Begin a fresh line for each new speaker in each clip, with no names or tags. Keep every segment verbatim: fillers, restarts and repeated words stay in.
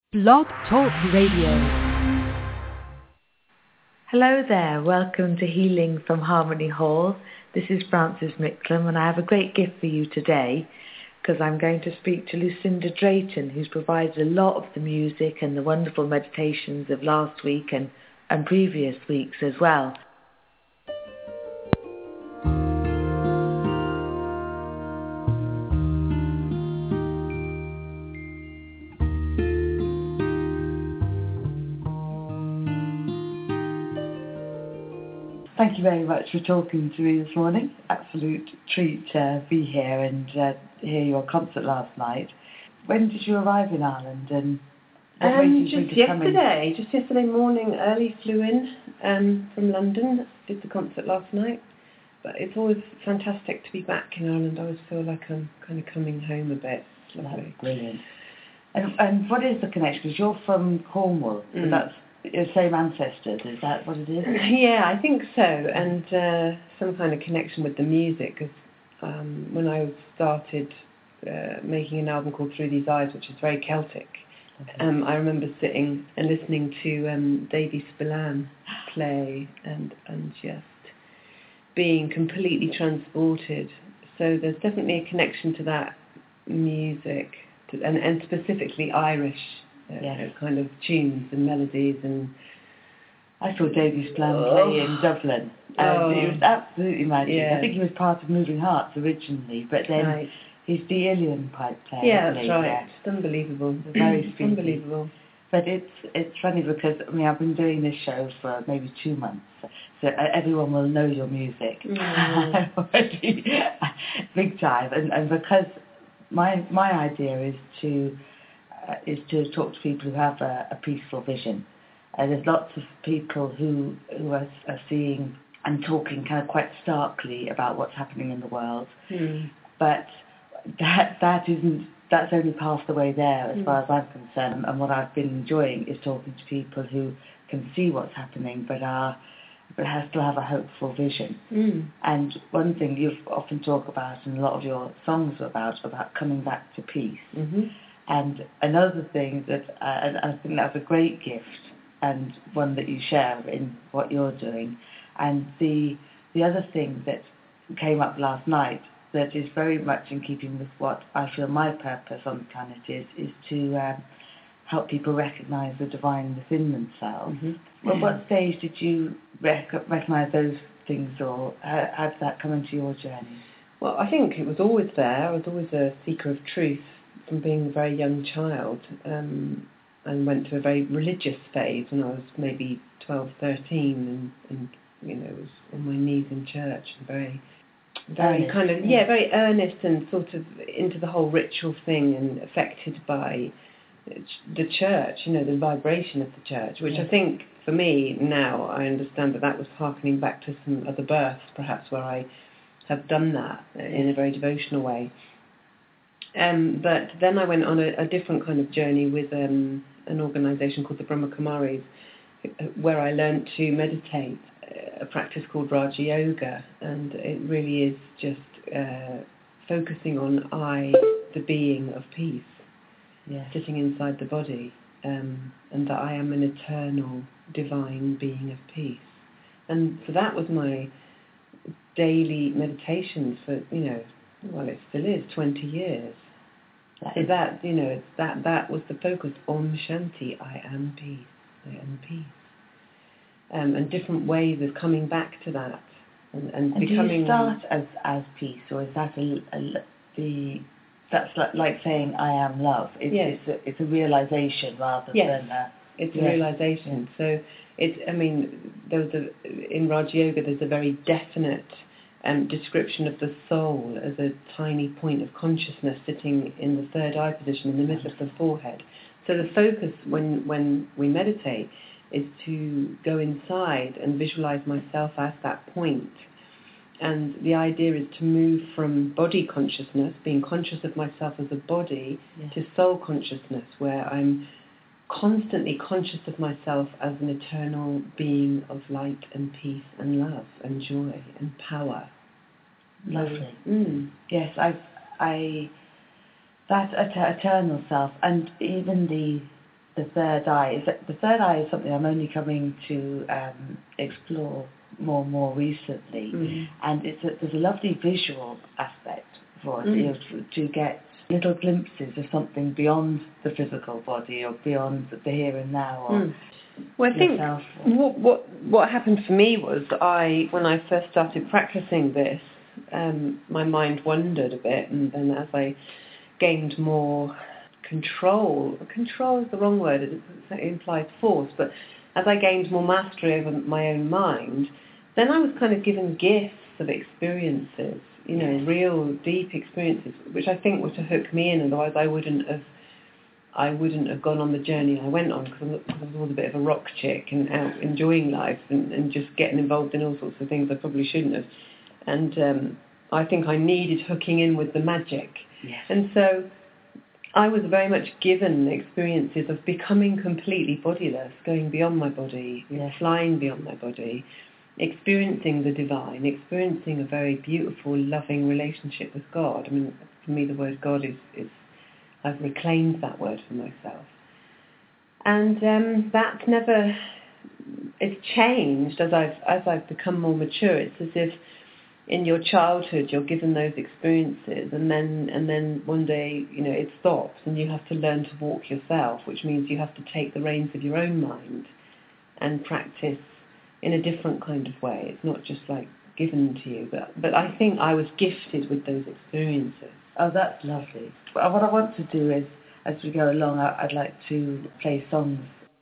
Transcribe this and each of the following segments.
Blog Talk Radio.
Hello there, welcome to Healing from Harmony Hall. This is Frances Micklem, and I have a great gift for you today because I'm going to speak to Lucinda Drayton, who's provided a lot of the music and the wonderful meditations of last week and, and previous weeks as well. Thank you very much for talking to me this morning. Absolute treat to be here and uh, hear your concert last night. When did you arrive in Ireland? And
um, just yesterday, just yesterday morning, early flew in um, from London, did the concert last night. But it's always fantastic to be back in Ireland. I always feel like I'm kind of coming home a bit. It's lovely.
That's brilliant. And, and what is the connection? Because you're from Cornwall, so
mm. that's
your same ancestors, is that what it is?
Yeah, I think so, and uh, some kind of connection with the music, because um, when I started uh, making an album called Through These Eyes, which is very Celtic, okay. um, I remember sitting and listening to um, Davy Spillane play and, and just being completely transported. So there's definitely a connection to that music, to, and, and specifically Irish Uh, yes. kind of tunes and melodies. And
I saw Davy Spillane oh. play in Dublin, and oh. it was absolutely magic. Yeah. I think he was part of Moving Hearts originally, but then right. he's the Uilleann pipe player.
Yeah, that's right. Yeah. It's unbelievable.
It's very
it's unbelievable.
But it's it's funny because I mean I've been doing this show for maybe two months, so everyone will know your music mm. already, big time. And and because my my idea is to. Uh, is to talk to people who have a, a peaceful vision. Uh, there's lots of people who who are, are seeing and talking kind of quite starkly about what's happening in the world,
mm.
but that that isn't that's only half the way there as mm. far as I'm concerned. And what I've been enjoying is talking to people who can see what's happening, but are but has still have a hopeful vision.
Mm.
And one thing you've often talk about, and a lot of your songs are about, about coming back to peace.
Mm-hmm.
And another thing that uh, and I think that's a great gift, and one that you share in what you're doing. And the the other thing that came up last night that is very much in keeping with what I feel my purpose on the planet is, is to um, help people recognise the divine within themselves.
Mm-hmm.
Well, what stage did you rec- recognise those things, or how, how did that come into your journey?
Well, I think it was always there. I was always a seeker of truth from being a very young child, um, and went to a very religious phase when I was maybe twelve, thirteen, and, and you know, was on my knees in church, and very, very earnest, kind of, yeah. yeah, very earnest and sort of into the whole ritual thing, and affected by the church, you know, the vibration of the church, which yeah. I think for me now, I understand that that was harkening back to some other births, perhaps, where I have done that in a very devotional way. Um, but then I went on a, a different kind of journey with um, an organisation called the Brahma Kumaris, where I learned to meditate, a practice called Raja Yoga, and it really is just uh, focusing on I, the being of peace,
yes.
sitting inside the body, um, and that I am an eternal, divine being of peace. And so that was my daily meditations for, you know, well, it still is twenty years. That so that, you know, that that was the focus. Om Shanti, I am peace. I am peace. Um, and different ways of coming back to that, and, and,
and
becoming.
Do you start as as peace, or is that a, a, the that's like, like saying I am love? It's,
yes.
it's a it's a realization rather
yes.
than a.
It's
yes.
a realization. So it's. I mean, there was a in Raja Yoga. There's a very definite Um, description of the soul as a tiny point of consciousness sitting in the third eye position in the middle of the forehead. So the focus when, when we meditate is to go inside and visualize myself as that point. And the idea is to move from body consciousness, being conscious of myself as a body, yes. to soul consciousness, where I'm constantly conscious of myself as an eternal being of light and peace and love and joy and power.
Lovely.
Mm.
Yes, I, I, that et- eternal self, and even the the third eye. Is that, the third eye is something I'm only coming to um, explore more and more recently,
mm.
and it's a, there's a lovely visual aspect for it,
Mm.
you know, to, to get little glimpses of something beyond the physical body or beyond the here and now. Or
Mm. Well, I think
yourself.
what, what what happened for me was I, when I first started practicing this, um, my mind wandered a bit, and then as I gained more control, control is the wrong word, it, it implies force, but as I gained more mastery over my own mind, then I was kind of given gifts of experiences, you know,
Yes.
real deep experiences, which I think were to hook me in, otherwise I wouldn't have I wouldn't have gone on the journey I went on, because I was a bit of a rock chick and out enjoying life and, and just getting involved in all sorts of things I probably shouldn't have. And um, I think I needed hooking in with the magic.
Yes.
And so I was very much given experiences of becoming completely bodiless, going beyond my body,
Yes.
flying beyond my body, experiencing the divine, experiencing a very beautiful, loving relationship with God. I mean, for me the word God is, is I've reclaimed that word for myself. And um, that never, it's changed as I've, as I've become more mature. It's as if in your childhood you're given those experiences, and then and then one day, you know, it stops and you have to learn to walk yourself, which means you have to take the reins of your own mind and practice in a different kind of way. It's not just like given to you, but, but I think I was gifted with those experiences.
Oh, that's lovely. But what I want to do is, as we go along, I, I'd like to play songs.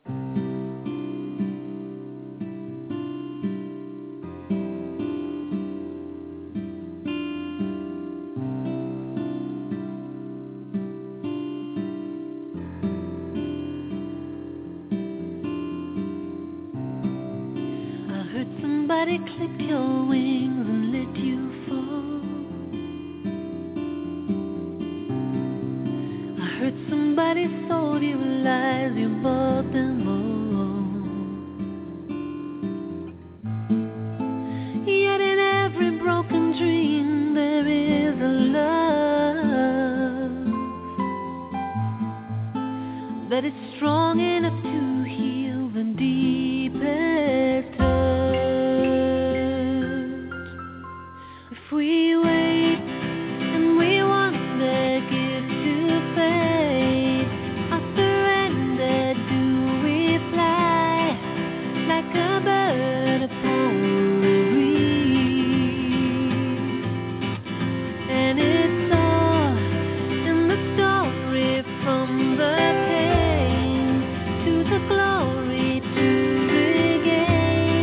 I heard somebody clip your wings and let you fall. I heard somebody sold you lies, you bought them all. Yet in every broken dream there is a love that is strong enough to heal the deepest hurt. If we wait and we want the gift to fade, our surrender do we fly like a bird upon the breeze? And it's all in the story, from the pain to the glory to regain.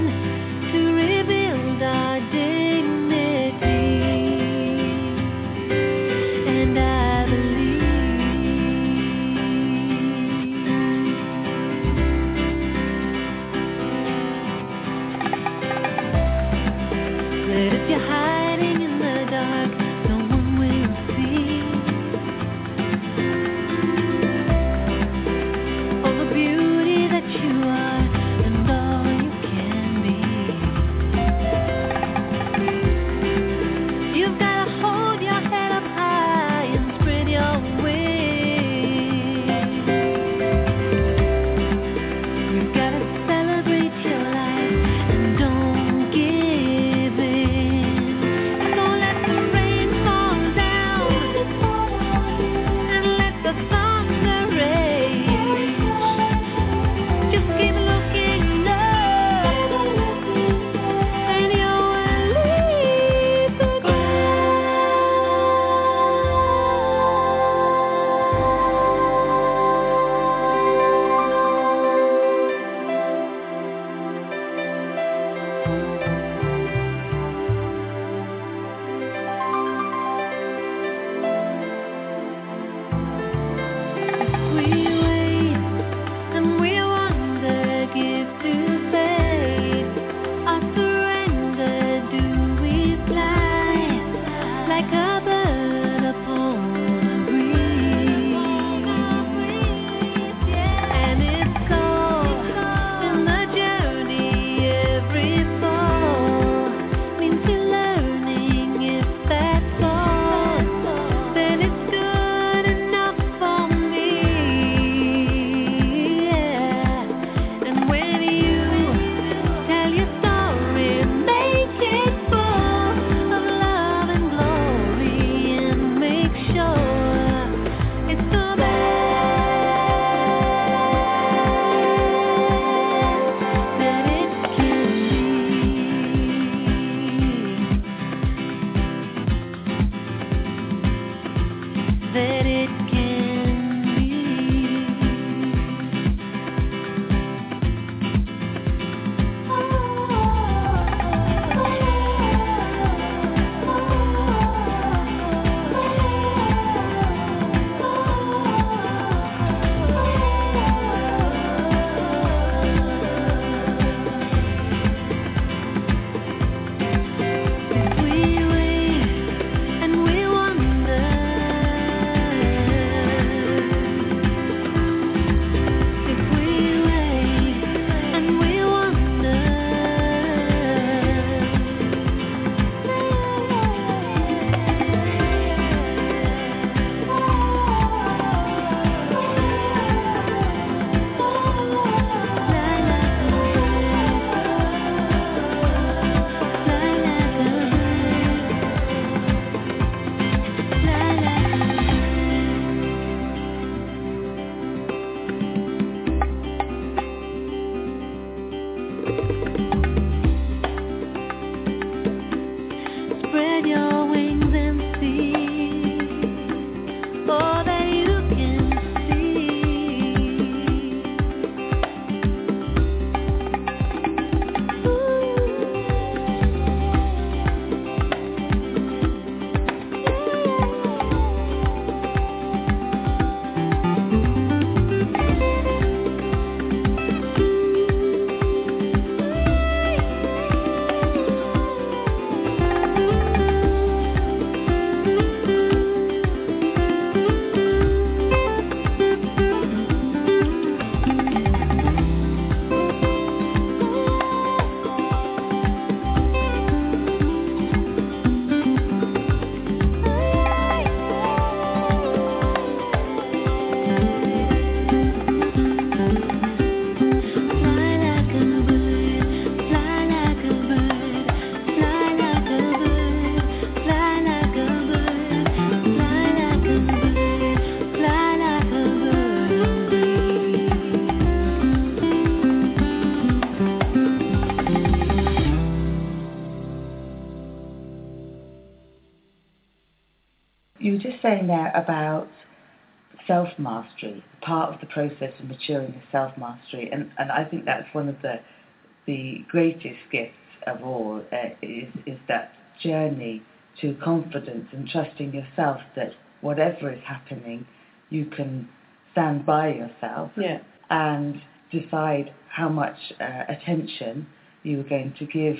Spread your wings and see all that you can see.
You were just saying there about self-mastery, part of the process of maturing is self-mastery, and, and I think that's one of the the greatest gifts of all, uh, is, is that journey to confidence and trusting yourself that whatever is happening, you can stand by yourself
Yeah.
and decide how much uh, attention you are going to give,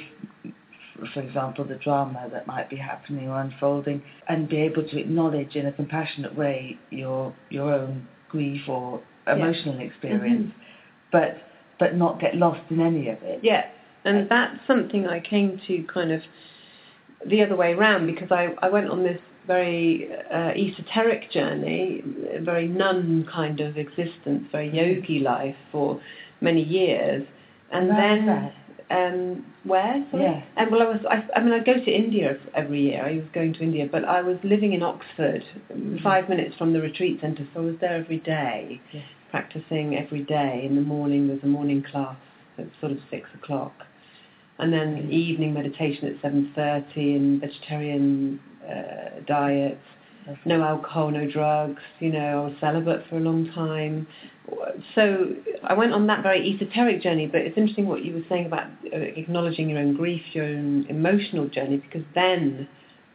for example, the drama that might be happening or unfolding, and be able to acknowledge in a compassionate way your your own grief or emotional experience,
Mm-hmm.
but but not get lost in any of it.
Yeah, and that's something I came to kind of the other way round, because I, I went on this very uh, esoteric journey, a very nun kind of existence, very yogi life for many years, and
Where
then
was
um, where? Sorry?
Yeah.
And well, I was. I, I mean, I go to India every year. I was going to India, but I was living in Oxford,
Mm-hmm.
five minutes from the retreat centre, so I was there every day,
Yes.
practicing every day. In the morning, there's a morning class at sort of six o'clock, and then
Mm-hmm.
evening meditation at seven thirty, and vegetarian uh, diet. No alcohol, no drugs, you know, I was celibate for a long time. So I went on that very esoteric journey, but it's interesting what you were saying about uh, acknowledging your own grief, your own emotional journey, because then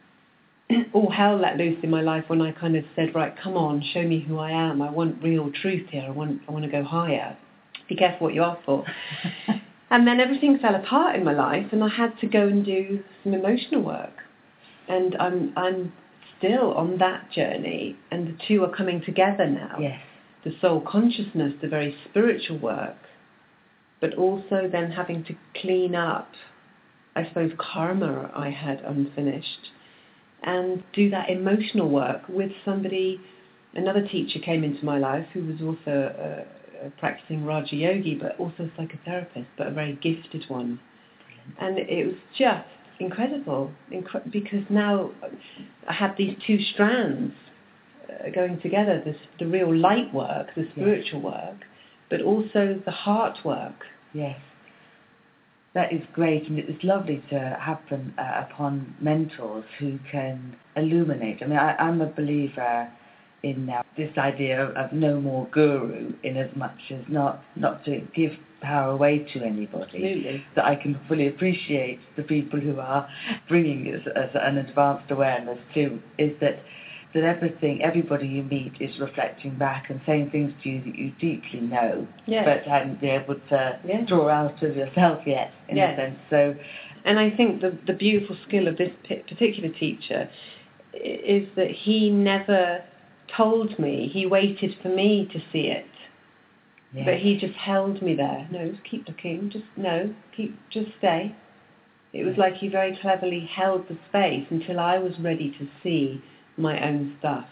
all hell let loose in my life when I kind of said, right, come on, show me who I am. I want real truth here. I want, I want to go higher. Be careful what you ask for. And then everything fell apart in my life, and I had to go and do some emotional work. And I'm, I'm still on that journey, and the two are coming together now.
Yes.
The soul consciousness, the very spiritual work, but also then having to clean up, I suppose, karma I had unfinished, and do that emotional work with somebody. Another teacher came into my life who was also a, a practicing Raja Yogi, but also a psychotherapist, but a very gifted one. And it was just incredible, inc- because now I had these two strands uh, going together, this, the real light work, the spiritual yes. work, but also the heart work.
Yes. That is great, and it's lovely to happen uh, upon mentors who can illuminate. I mean, I, I'm a believer in uh, this idea of, of no more guru, in as much as not, not to give power away to anybody.
Absolutely.
That I can fully appreciate the people who are bringing us, us an advanced awareness to, is that that everything, everybody you meet is reflecting back and saying things to you that you deeply know,
yes.
but haven't been able to
yes.
draw out of yourself yet, in
yes.
a sense. So,
and I think the the beautiful skill of this particular teacher is that he never told me, he waited for me to see it. Yes. But he just held me there. No, just keep looking, just no, keep, just stay. It was like he very cleverly held the space until I was ready to see my own stuff.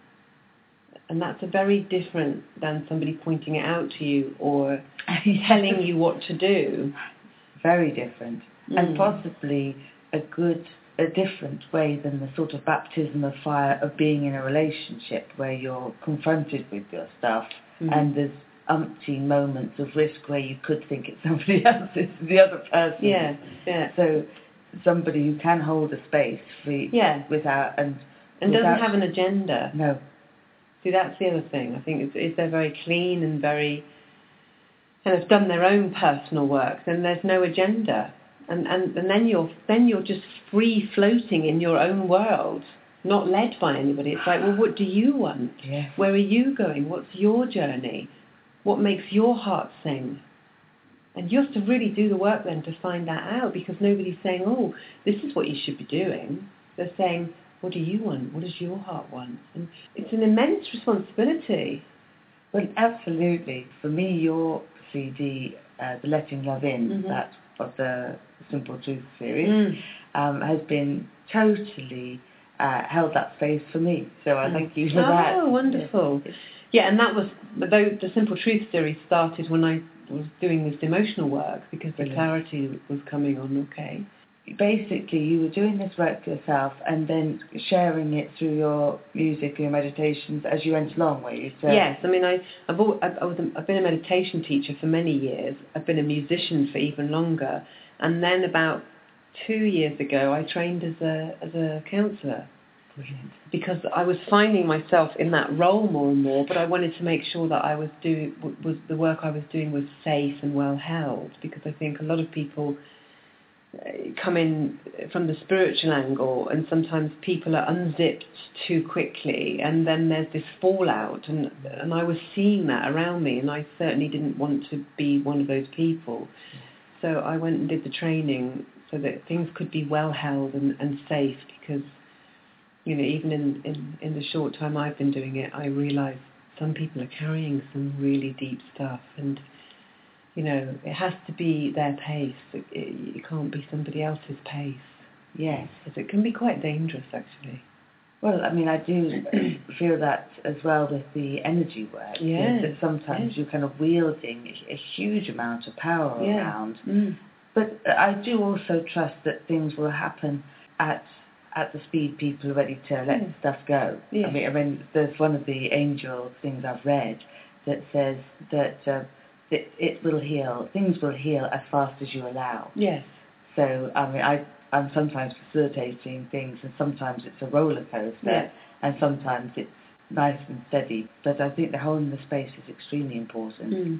And that's a very different than somebody pointing it out to you or yes. telling you what to do.
Very different. Mm. And possibly a good, a different way than the sort of baptism of fire of being in a relationship where you're confronted with your stuff mm. and there's umpteen moments of risk where you could think it's somebody else's, the other person.
Yeah, yeah.
So somebody who can hold a space free
yeah.
without and
and
without,
doesn't have an agenda.
No.
See, that's the other thing. I think it's, if they're very clean and very and have done their own personal work, then there's no agenda, and and, and then you're then you're just free floating in your own world, not led by anybody. It's like, well, what do you want?
Yes.
Where are you going? What's your journey? What makes your heart sing? And you have to really do the work then to find that out, because nobody's saying, oh, this is what you should be doing. They're saying, what do you want? What does your heart want? And it's an immense responsibility.
Well, absolutely. For me, your C D, uh, The Letting Love In,
mm-hmm.
that of the Simple Truth series,
mm.
um, has been totally uh, held that space for me. So I
mm.
thank you for
oh,
that.
Oh, wonderful. Yeah. yeah, and that was, though the Simple Truth series started when I was doing this emotional work, because the
Brilliant.
clarity was coming on, okay.
Basically, you were doing this work yourself and then sharing it through your music, your meditations as you went along, were you? So
yes, I mean, I, I've, al- I was a, I've been a meditation teacher for many years. I've been a musician for even longer. And then about two years ago, I trained as a as a counsellor.
Brilliant.
Because I was finding myself in that role more and more, but I wanted to make sure that I was do was the work I was doing was safe and well held, because I think a lot of people come in from the spiritual angle, and sometimes people are unzipped too quickly, and then there's this fallout, and and I was seeing that around me, and I certainly didn't want to be one of those people. So I went and did the training so that things could be well held and, and safe, because, you know, even in, in, in the short time I've been doing it, I realised some people are carrying some really deep stuff, and you know, it has to be their pace. It, it, it can't be somebody else's pace.
Yes.
Because it can be quite dangerous, actually.
Well, I mean, I do feel that as well with the energy work.
Yes.
That sometimes
yes.
you're kind of wielding a huge amount of power
yeah.
around.
Mm.
But I do also trust that things will happen at at the speed people are ready to let
mm.
stuff go.
Yeah.
I mean, I mean, there's one of the angel things I've read that says that uh, it, it will heal, things will heal as fast as you allow.
Yes.
So, I mean, I, I'm sometimes facilitating things, and sometimes it's a roller coaster,
yes.
and sometimes it's nice and steady. But I think the holding the space is extremely important.
Mm.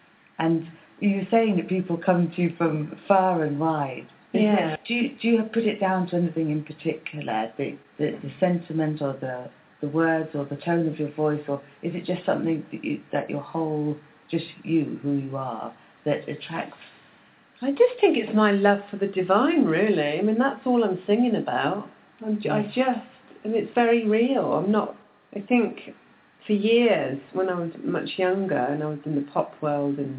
And you were saying that people come to you from far and wide. Is
yeah.
It, do you do you put it down to anything in particular, the, the the sentiment or the the words or the tone of your voice, or is it just something that you, that your whole, just you, who you are, that attracts?
I just think it's my love for the divine, really. I mean, that's all I'm singing about. I'm, I just, and it's very real. I'm not, I think for years when I was much younger and I was in the pop world and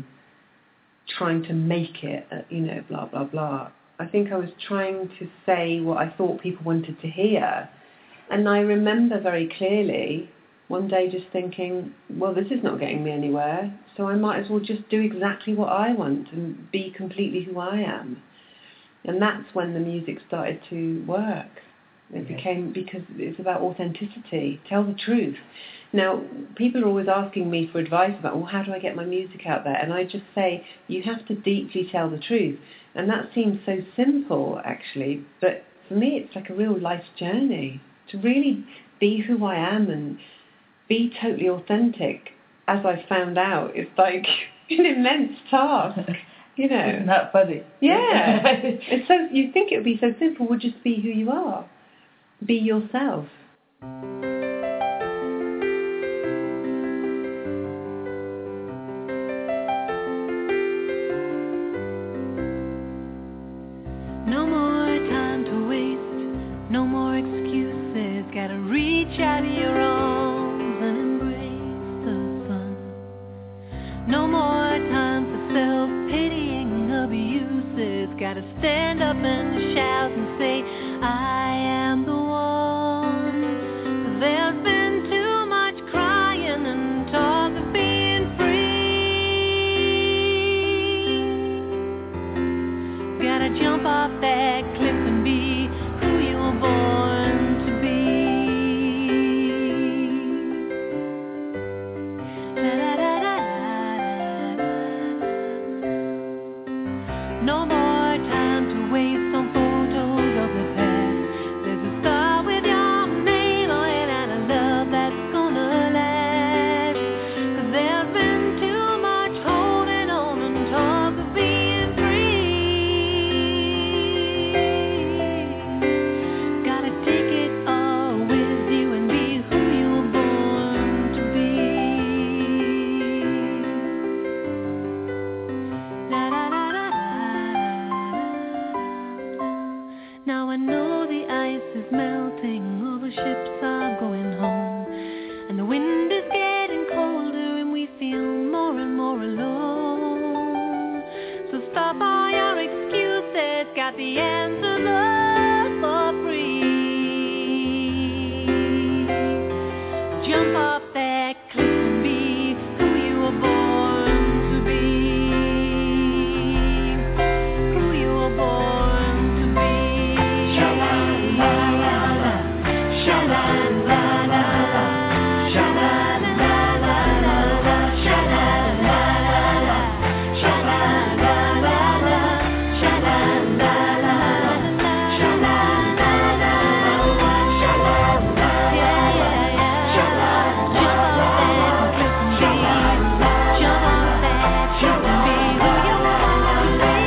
trying to make it, uh, you know, blah, blah, blah, I think I was trying to say what I thought people wanted to hear. And I remember very clearly one day just thinking, well, this is not getting me anywhere, so I might as well just do exactly what I want and be completely who I am. And that's when the music started to work. It
yes.
became, because it's about authenticity, tell the truth. Now, people are always asking me for advice about, well, how do I get my music out there? And I just say, you have to deeply tell the truth. And that seems so simple, actually, but for me it's like a real life journey, to really be who I am and be totally authentic. As I found out, it's like an immense task, you know.
Isn't that funny?
Yeah. It's so, you think it would be so simple, would just be who you are. Be yourself.
No more time to waste, no more excuses. Gotta reach out of your arms and embrace the sun. No more time for self-pitying abuses. Gotta stand up and shout and say, I am the one. There No more time to waste on photos of the past. There's a star with your name on it and a love that's gonna last. 'Cause there's been too much holding on and talk of being free. Gotta take it all with you and be who you were born to be. La, da, da, da, da, da. Now I know the ice is melting, all the ships are going home, and the wind is getting colder and we feel more and more alone. So stop all your excuses, got the answers all for free. Jump off that cliff and be who you were born to be. Who you were born to be. Sha-la-la-la-la, sha-la-la-la-la, sha-la-la-la-la, sha-la-la-la-la, sha-la-la-la-la, sha-la-la-la-la, sha-la-la-la-la, yeah, yeah, yeah. Jump off that cliff and be. Jump off that cliff and be who you were born to be.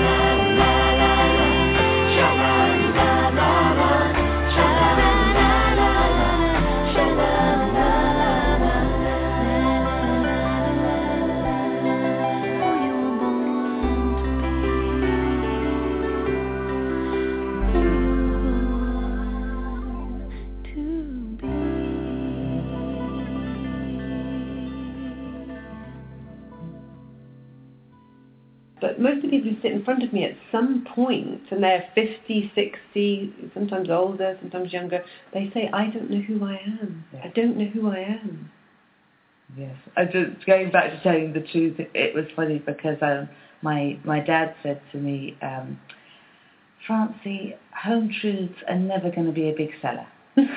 But most of the people who sit in front of me at some point, and they're fifty, sixty, sometimes older, sometimes younger, they say, I don't know who I am. I don't know who I am.
Yes. I just going back to telling the truth, it was funny because um, my my dad said to me, um, Francie, home truths are never going to be a big seller.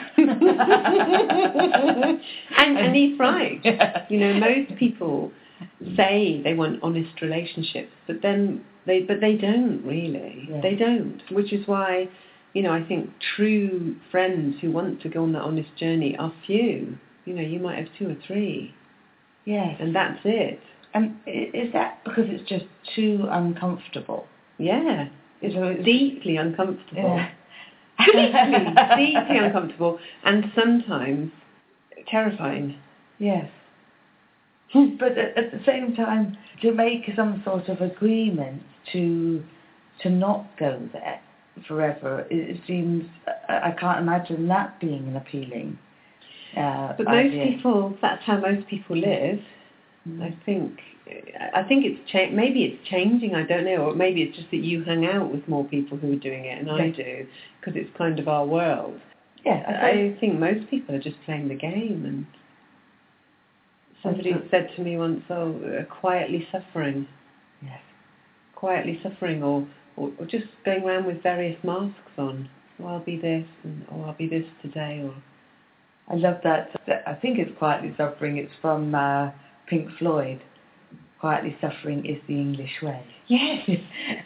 and, and he's right.
Yeah.
You know, most people say they want honest relationships, but then they but they don't really.
Yeah.
They don't, which is why, you know, I think true friends who want to go on that honest journey are few. You know, you might have two or three.
Yes.
And that's it.
And i- is that because it's just too uncomfortable?
Yeah. It's
So it's-
deeply uncomfortable.
Yeah.
deeply, deeply uncomfortable, and sometimes terrifying.
Yes. But at, at the same time, to make some sort of agreement to to not go there forever, it, it seems, I, I can't imagine that being an appealing uh,
But most
idea.
people, that's how most people live.
Mm.
I think, I think it's cha- maybe it's changing. I don't know, or maybe it's just that you hang out with more people who are doing it, and I
Yes.
do, because it's kind of our world.
Yeah, I
I
think,
think most people are just playing the game, and somebody
That's-
said to me once, "Oh, uh, quietly suffering,
yes.
quietly suffering," or, or or just going around with various masks on. Oh, I'll be this, and oh, I'll be this today, or
I love that. I think it's Quietly Suffering. It's from uh, Pink Floyd. Quietly Suffering is the English way.
yes, yes,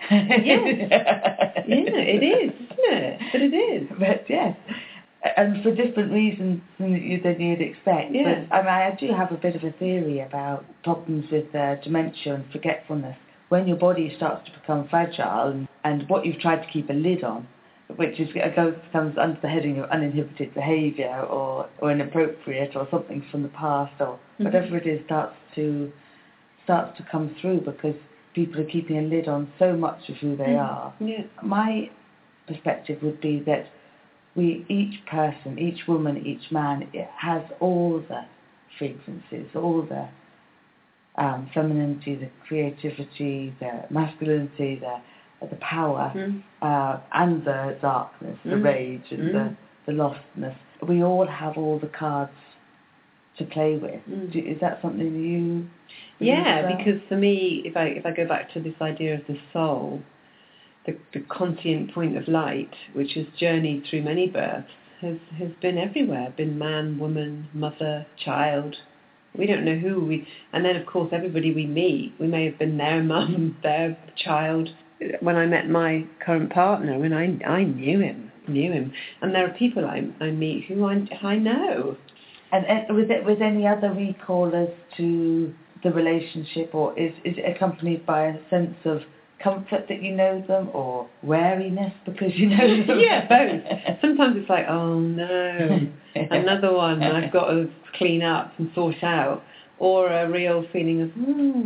yeah, it is, isn't it? But it is.
But yes, and for different reasons than you- than you'd expect.
Yeah.
But I mean, I do have a bit of a theory about problems with uh, dementia and forgetfulness. When your body starts to become fragile, and, and what you've tried to keep a lid on, which is it goes comes under the heading of uninhibited behaviour or, or inappropriate or something from the past or
Mhm.
whatever it is, starts to starts to come through because people are keeping a lid on so much of who they
Mhm.
are.
Yeah.
My perspective would be that we, each person, each woman, each man, it has all the frequencies, all the um, femininity, the creativity, the masculinity, the the power,
Mm.
uh, and the darkness, the
Mm.
rage, and
Mm.
the, the lostness. We all have all the cards to play with.
Mm.
Do, is that something you?
Yeah,
believe, uh,
because for me, if I if I go back to this idea of the soul, the, the conscient point of light, which has journeyed through many births, has, has been everywhere, been man, woman, mother, child. We don't know who we... And then, of course, everybody we meet, we may have been their mum, their child. when I met my current partner, I mean, I, I knew him, knew him. And there are people I, I meet who I, I know.
And, and was it, was any other recallers to the relationship, or is, is it accompanied by a sense of comfort that you know them, or wariness because you know them?
Yeah, both. Sometimes it's like, oh no, another one I've got to clean up and sort out, or a real feeling of, hmm.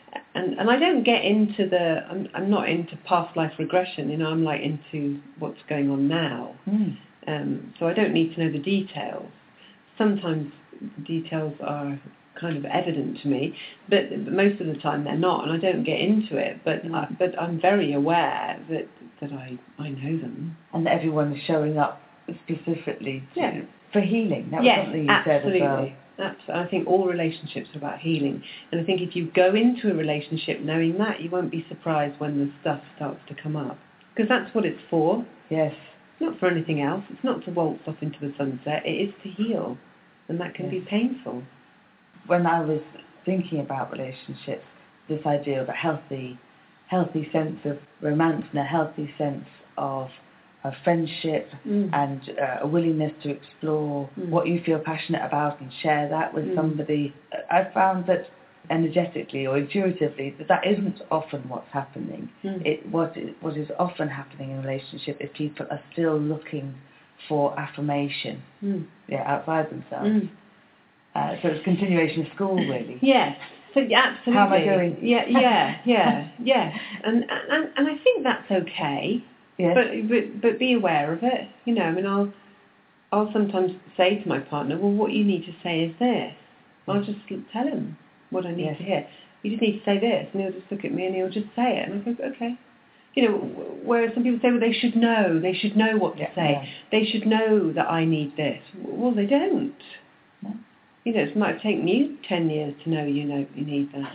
And and I don't get into the, I'm, I'm not into past life regression, you know, I'm like into what's going on now. Mm. Um, so I don't need to know the details. Sometimes details are kind of evident to me, but most of the time they're not, and I don't get into it, but mm. I, but I'm very aware that, that I, I know them.
And that everyone is showing up specifically to,
yeah.
for healing. That was
yes,
something you
absolutely.
said as well.
Absolutely. I think all relationships are about healing, and I think if you go into a relationship knowing that, you won't be surprised when the stuff starts to come up, because that's what it's for.
Yes.
It's not for anything else. It's not to waltz off into the sunset. It is to heal, and that can yes. be painful.
When I was thinking about relationships, this idea of a healthy, healthy sense of romance and a healthy sense of, of friendship mm. and uh, a willingness to explore mm. what you feel passionate about and share that with mm. somebody, I found that energetically or intuitively that that isn't often what's happening. Mm. It what is, what is often happening in a relationship is people are still looking for affirmation mm. yeah, outside themselves. Mm. Uh, so it's continuation of school, really.
Yes, so yeah, absolutely.
How am I doing?
Yeah, yeah, yeah, yeah. And, and and I think that's okay. Yes. But but but be aware of it. You know, I mean, I'll I'll sometimes say to my partner, well, what you need to say is this. I'll just tell him what I need yes. to hear. You just need to say this, and he'll just look at me and he'll just say it, and I go, okay. You know, whereas some people say, well, they should know, they should know what to yeah, say, yeah. they should know that I need this. Well, they don't. No. You know, it might take you ten years to know you know you need that.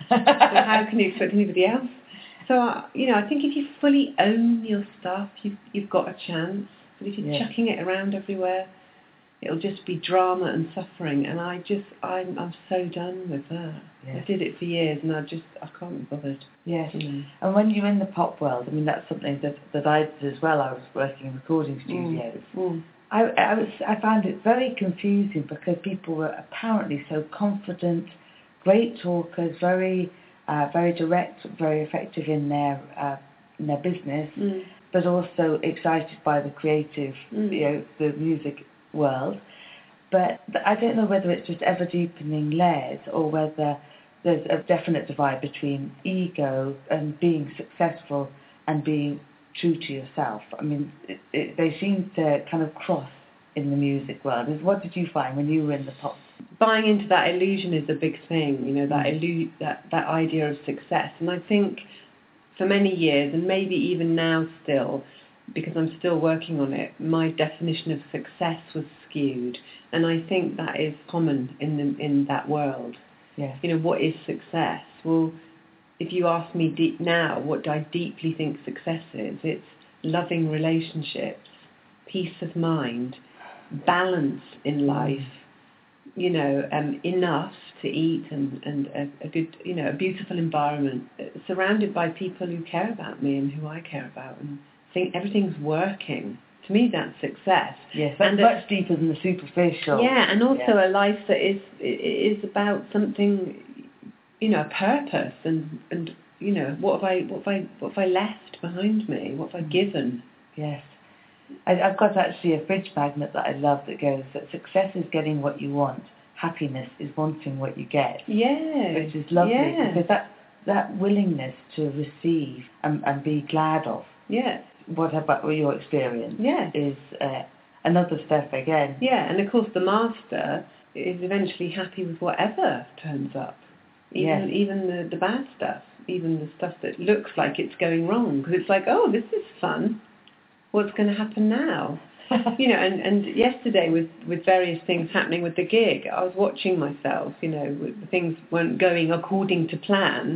So how can you expect anybody else? So, uh, you know, I think if you fully own your stuff, you've, you've got a chance. But if you're yeah. chucking it around everywhere, it'll just be drama and suffering. And I just, I'm, I'm so done with that. Yes. I did it for years, and I just, I can't be bothered.
Yes.
You know.
And when you're in the pop world, I mean, that's something that, that I did as well. I was working in recording studios. Mm. Mm. I, I was I found it very confusing because people were apparently so confident, great talkers, very uh, very direct, very effective in their uh, in their business, mm. but also excited by the creative, mm. you know, the music world. But I don't know whether it's just ever deepening layers or whether there's a definite divide between ego and being successful and being true to yourself. I mean, it, it, they seem to kind of cross in the music world. What did you find when you were in the pop?
Buying into that illusion is a big thing, you know, that illu- that, that idea of success. And I think for many years, and maybe even now still, because I'm still working on it, my definition of success was skewed. And I think that is common in the, in that world.
Yes.
You know, what is success? Well, if you ask me deep now, what do I deeply think success is? It's loving relationships, peace of mind, balance in life, you know, um, enough to eat and, and a, a good, you know, a beautiful environment, surrounded by people who care about me and who I care about, and think everything's working. To me, that's success.
Yes, that's and much a, deeper than the superficial.
Yeah, and also
yeah.
a life that is is about something, you know, a purpose, and, and you know, what have I what have I what have I left behind me? What have I given?
Yes. I, I've got actually a fridge magnet that I love that goes that success is getting what you want, happiness is wanting what you get.
Yeah.
Which is lovely
yeah.
because that that willingness to receive and, and be glad of.
Yeah.
What about your experience?
Yeah.
Is uh, another step again.
Yeah, and of course the master is eventually happy with whatever turns up, even yes. even the, the bad stuff, even the stuff that looks like it's going wrong, because it's like, oh, this is fun. What's going to happen now? You know, and, and yesterday with, with various things happening with the gig, I was watching myself, you know, things weren't going according to plan.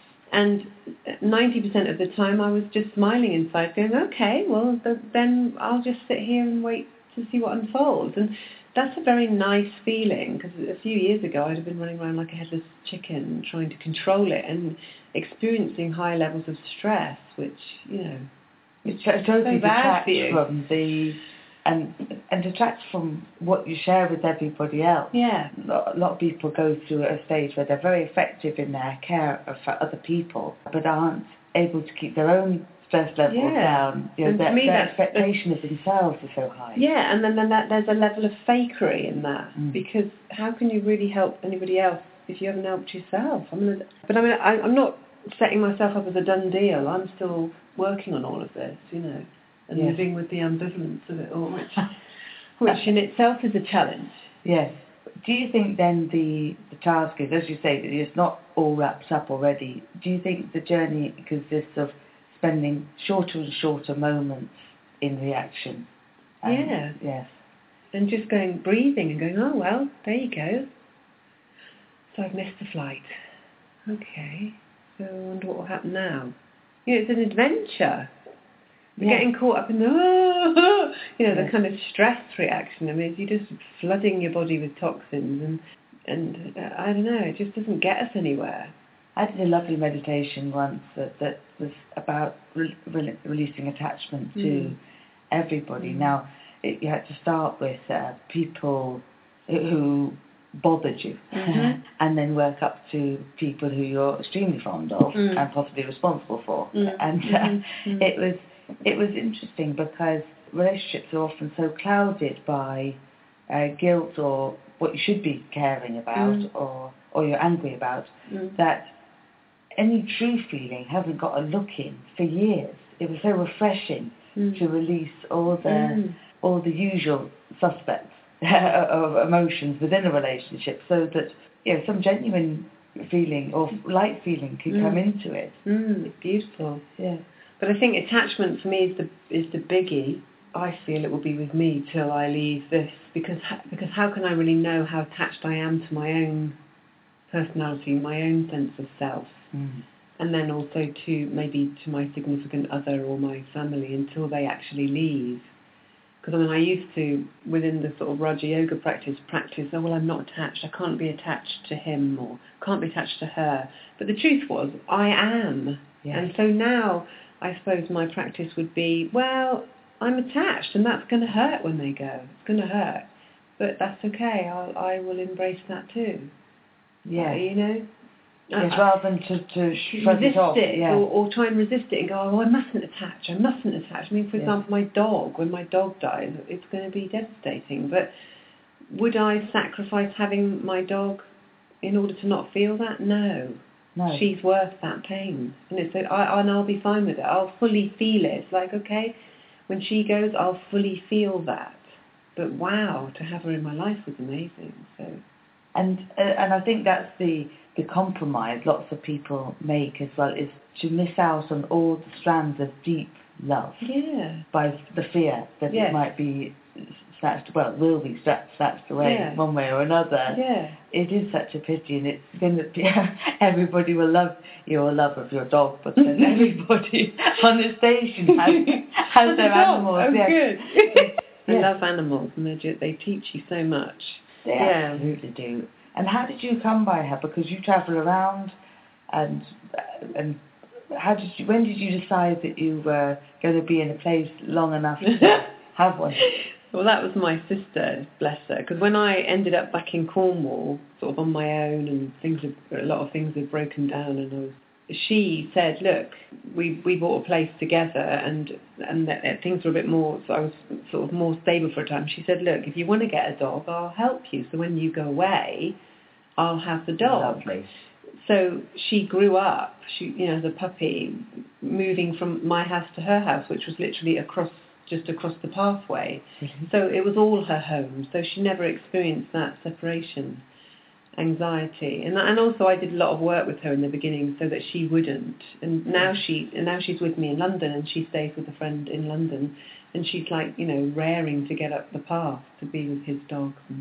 And ninety percent of the time I was just smiling inside going, okay, well, then I'll just sit here and wait to see what unfolds. And that's a very nice feeling, because a few years ago I'd have been running around like a headless chicken trying to control it and experiencing high levels of stress, which, you know,
It totally
so bad
detracts
for you.
from the and and detracts from what you share with everybody else.
Yeah.
A lot of people go through a stage where they're very effective in their care for other people, but aren't able to keep their own stress levels
Yeah.
down. You know,
And to
their,
me
their
that's-
expectation of themselves is so high.
Yeah, and then, then that, there's a level of fakery in that,
Mm.
because how can you really help anybody else if you haven't helped yourself? I mean, but I mean, I, I'm not setting myself up as a done deal. I'm still working on all of this, you know, and
Yes.
living with the ambivalence of it all, which, which in itself is a challenge.
Yes. Do you think then the, the task is, as you say, that it's not all wrapped up already? Do you think the journey consists of spending shorter and shorter moments in reaction? And,
Yeah.
Yes.
And just going, breathing and going, oh, well, there you go. So I've missed the flight. Okay. So I wonder what will happen now. You know, it's an adventure. You're
Yes.
getting caught up in the, oh, you know,
Yes.
the kind of stress reaction. I mean, you're just flooding your body with toxins, and, and uh, I don't know, it just doesn't get us anywhere.
I did a lovely meditation once that, that was about re- re- releasing attachment to
Mm.
everybody.
Mm.
Now, it, you had to start with uh, people who bothered you,
Mhm.
and then work up to people who you're extremely fond of
Mm.
and possibly responsible for.
Mm.
And uh,
Mhm. Mm.
it was it was interesting because relationships are often so clouded by uh, guilt or what you should be caring about,
Mm.
or or you're angry about,
Mm.
that any true feeling hasn't got a look in for years. It was so refreshing
Mm.
to release all the
Mm.
all the usual suspects of emotions within a relationship, so that, you know, some genuine feeling or light feeling could
Mm.
come into it.
Mm. It's beautiful.
Yeah.
But I think attachment for me is the is the biggie. I feel it will be with me till I leave this, because because how can I really know how attached I am to my own personality, my own sense of self,
Mm.
and then also to maybe to my significant other or my family until they actually leave. Because I mean, I used to, within the sort of Raja Yoga practice, practice, oh, well, I'm not attached. I can't be attached to him or can't be attached to her. But the truth was, I am.
Yes.
And so now, I suppose my practice would be, well, I'm attached, and that's going to hurt when they go. It's going to hurt. But that's okay. I'll, I will embrace that too.
Yeah.
Uh, you know?
Yes,
I-
rather than to, to shrug
resist
it off.
it,
Yeah.
or, or try and resist it and go, oh, I mustn't attach, I mustn't attach. I mean, for
Yeah.
example, my dog, when my dog dies, it's going to be devastating. But would I sacrifice having my dog in order to not feel that? No.
No.
She's worth that pain. And, it's, I, and I'll be fine with it. I'll fully feel it. It's like, okay, when she goes, I'll fully feel that. But wow, to have her in my life was amazing. So.
And uh, and I think that's the the compromise lots of people make as well, is to miss out on all the strands of deep love.
Yeah.
By the fear that
Yes.
it might be snatched, well, it will be snatched, snatched away
Yeah.
one way or another.
Yeah.
It is such a pity, and it's going to be, everybody will love your love of your dog, but then everybody on the station has, has their
Dog.
animals.
Oh,
Yes.
good. I
Yes.
love animals, and they ju- they teach you so much.
They
Yeah.
absolutely do. And how did you come by her? Because you travel around, and and how did you? When did you decide that you were going to be in a place long enough to have one?
Well, that was my sister, bless her, because when I ended up back in Cornwall, sort of on my own, and things had, a lot of things had broken down, and I was, she said, look, we we bought a place together, and and that, that things were a bit more, so I was sort of more stable for a time. She said, look, if you want to get a dog, I'll help you. So when you go away, I'll have the dog.
Lovely.
So she grew up, she, you know, as a puppy, moving from my house to her house, which was literally across, just across the pathway.
Mm-hmm.
So it was all her home. So she never experienced that separation anxiety. And and also I did a lot of work with her in the beginning so that she wouldn't. And now she and now she's with me in London, and she stays with a friend in London, and she's like, you know, raring to get up the path to be with his dogs. And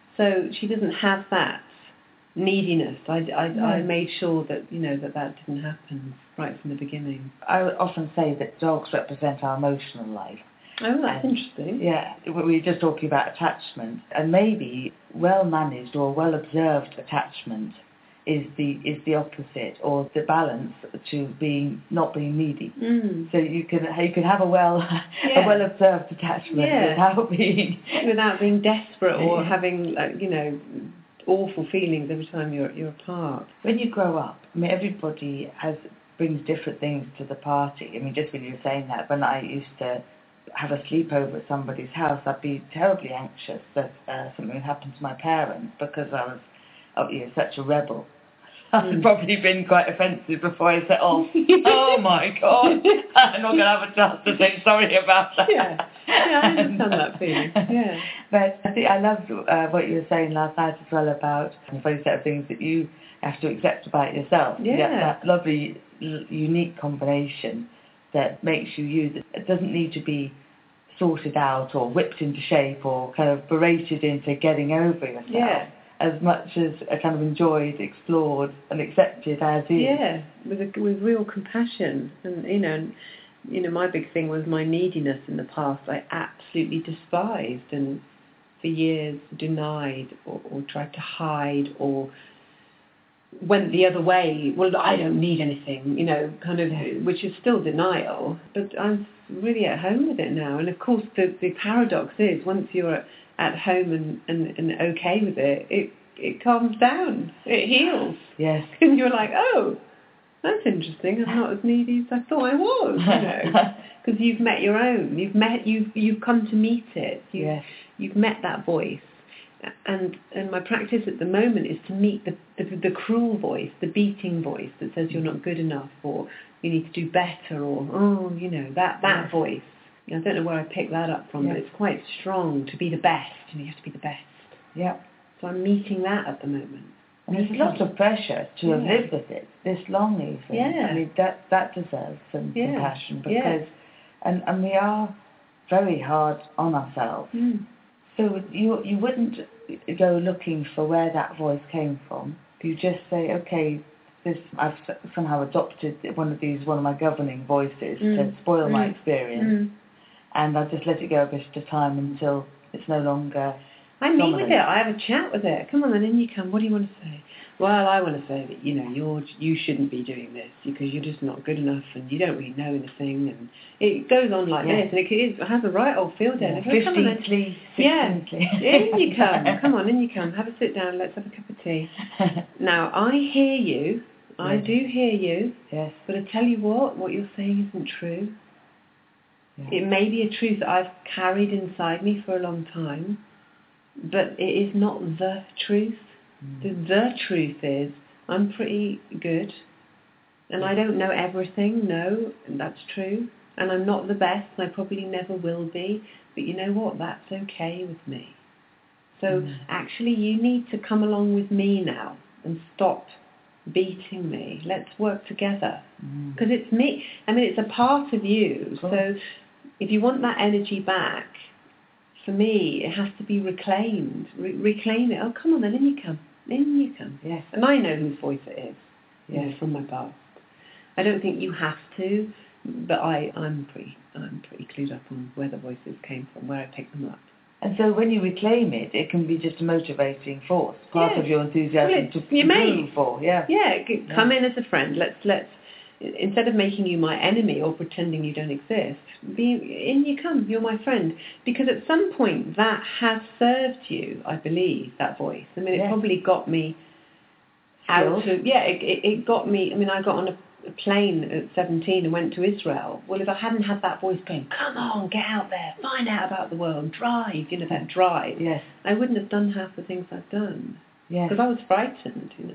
so she doesn't have that neediness. I, I,
No.
I made sure that, you know, that that didn't happen right from the beginning.
I often say that dogs represent our emotional life,
Oh, that's
and,
interesting.
Yeah, we were just talking about attachment, and maybe well-managed or well-observed attachment is the is the opposite, or the balance to being not being needy.
Mm.
So you can you can have a well
yeah.
a well-observed attachment
yeah.
without being
without being desperate or
yeah.
having like, you know, awful feelings every time you're you're apart.
When you grow up, I mean, everybody has brings different things to the party. I mean, just when you were saying that, when I used to have a sleepover at somebody's house, I'd be terribly anxious that uh, something would happen to my parents because I was, oh, you know, such a rebel. I've mm. probably been quite offensive before I set off. Oh my God, I'm not going to have a chance to say sorry about that.
Yeah, yeah, I understand that feeling. Yeah.
But I think I loved uh, what you were saying last night as well about the very set of things that you have to accept about yourself.
Yeah.
yeah that lovely, l- unique combination that makes you you. It doesn't need to be sorted out or whipped into shape or kind of berated into getting over yourself.
Yeah.
As much as I kind of enjoyed, explored, and accepted as is.
Yeah, with a, with real compassion, and you know, and, you know, my big thing was my neediness in the past. I absolutely despised, and for years denied or, or tried to hide or went the other way. Well, I don't need anything, you know, kind of, which is still denial. But I'm really at home with it now, and of course, the the paradox is once you're at at home and, and, and okay with it, it it calms down, it heals.
Yes.
And you're like, oh, that's interesting, I'm not as needy as I thought I was, you know, because you've met your own, you've met, you've you've come to meet it, you've,
yes.
you've met that voice. And and my practice at the moment is to meet the, the the cruel voice, the beating voice that says you're not good enough, or you need to do better, or, oh, you know, that, that yes. voice. I don't know where I picked that up from, yes. but it's quite strong to be the best. You know, you have to be the best.
Yeah.
So I'm meeting that at the moment.
And there's lots of pressure to yeah. have lived with it this long, even.
Yeah.
I mean, that that deserves some
yeah.
compassion because,
yeah.
and and we are very hard on ourselves.
Mm.
So you you wouldn't go looking for where that voice came from. You just say, okay, this I've somehow adopted one of these, one of my governing voices mm. to spoil mm. my experience. Mm. And I just let it go a bit at a time until it's no longer
I meet
dominant.
with it. I have a chat with it. Come on, then in you come. What do you want to say? Well, I want to say that, you know, you're, you shouldn't be doing this because you're just not good enough and you don't really know anything. And it goes on like yeah. this. And it, is, it has a right old field day.
Yeah.
Like, come on, then.
Please,
yeah. In you come. Come on, in you come. Have a sit down. Let's have a cup of tea. Now, I hear you. I
yes.
do hear you.
Yes.
But I tell you what, what you're saying isn't true.
Yeah.
It may be a truth that I've carried inside me for a long time, but it is not the truth. Mm. The, the truth is I'm pretty good, and I don't know everything, no, and that's true, and I'm not the best, and I probably never will be, but you know what, that's okay with me. So mm. actually you need to come along with me now and stop beating me. Let's work together, because mm. it's me. I mean, it's a part of you, cool. So if you want that energy back, for me, it has to be reclaimed. Re- reclaim it. Oh, come on then, in you come. In you come.
Yes.
And I know whose voice it is.
Yes.
You know, from my past. I don't think you have to, but I, I'm pretty, I'm pretty clued up on where the voices came from, where I picked them up.
And so when you reclaim it, it can be just a motivating force, part
yeah.
of your enthusiasm
well,
to
you
move for. Yeah.
Yeah. Come yeah. in as a friend. Let's let's. Instead of making you my enemy or pretending you don't exist, be in you come, you're my friend. Because at some point that has served you, I believe, that voice. I mean, it
yes.
probably got me out of, yeah, it, it, it got me, I mean, I got on a, a plane at seventeen and went to Israel. Well, if I hadn't had that voice going, come on, get out there, find out about the world, drive, you know, that drive,
yes.
I wouldn't have done half the things I've done.
Yes.
Because I was frightened, you know.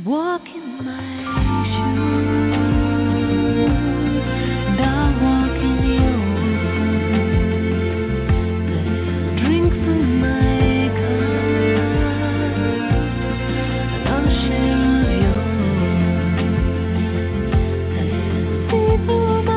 walk in my shoes, and I'll walk in yours. Drink from my cup, and I'll share of yours. See through my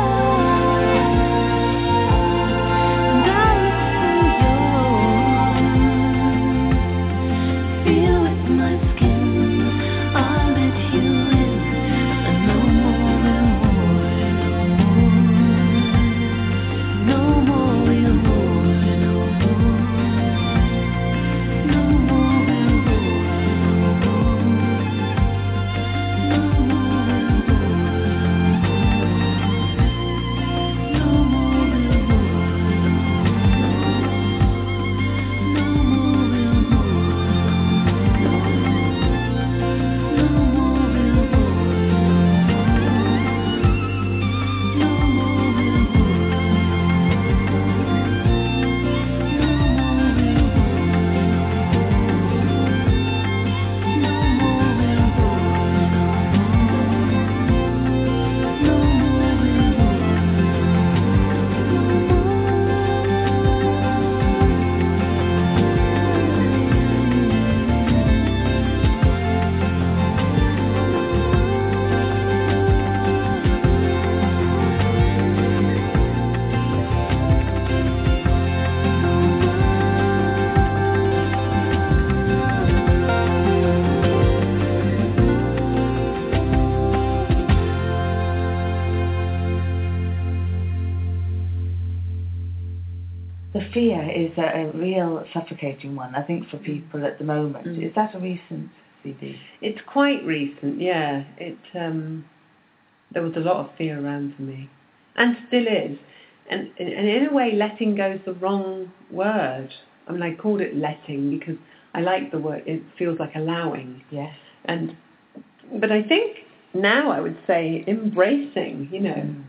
The fear is a, a real suffocating one, I think, for people at the moment. Mm. Is that a recent C D?
It's quite recent, yeah. It um, there was a lot of fear around for me, and still is. And, and in a way, letting go is the wrong word. I mean, I called it letting because I like the word. It feels like allowing.
Yes.
And but I think now I would say embracing. You know. Mm.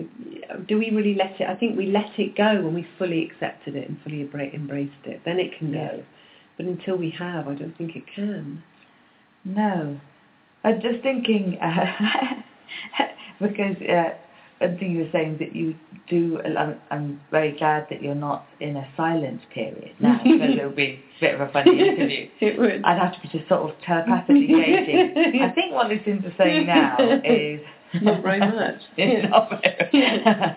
Do we really let it? I think we let it go when we fully accepted it and fully embraced it. Then it can
yes.
go. But until we have, I don't think it can.
No. I'm just thinking, uh, because uh, I think you were saying that you do, I'm, I'm very glad that you're not in a silent period now, because it would be a bit of a funny interview.
It would.
I'd have to be just sort of telepathically gauging. I think what Lucinda's saying now is...
Not very much.
Not very.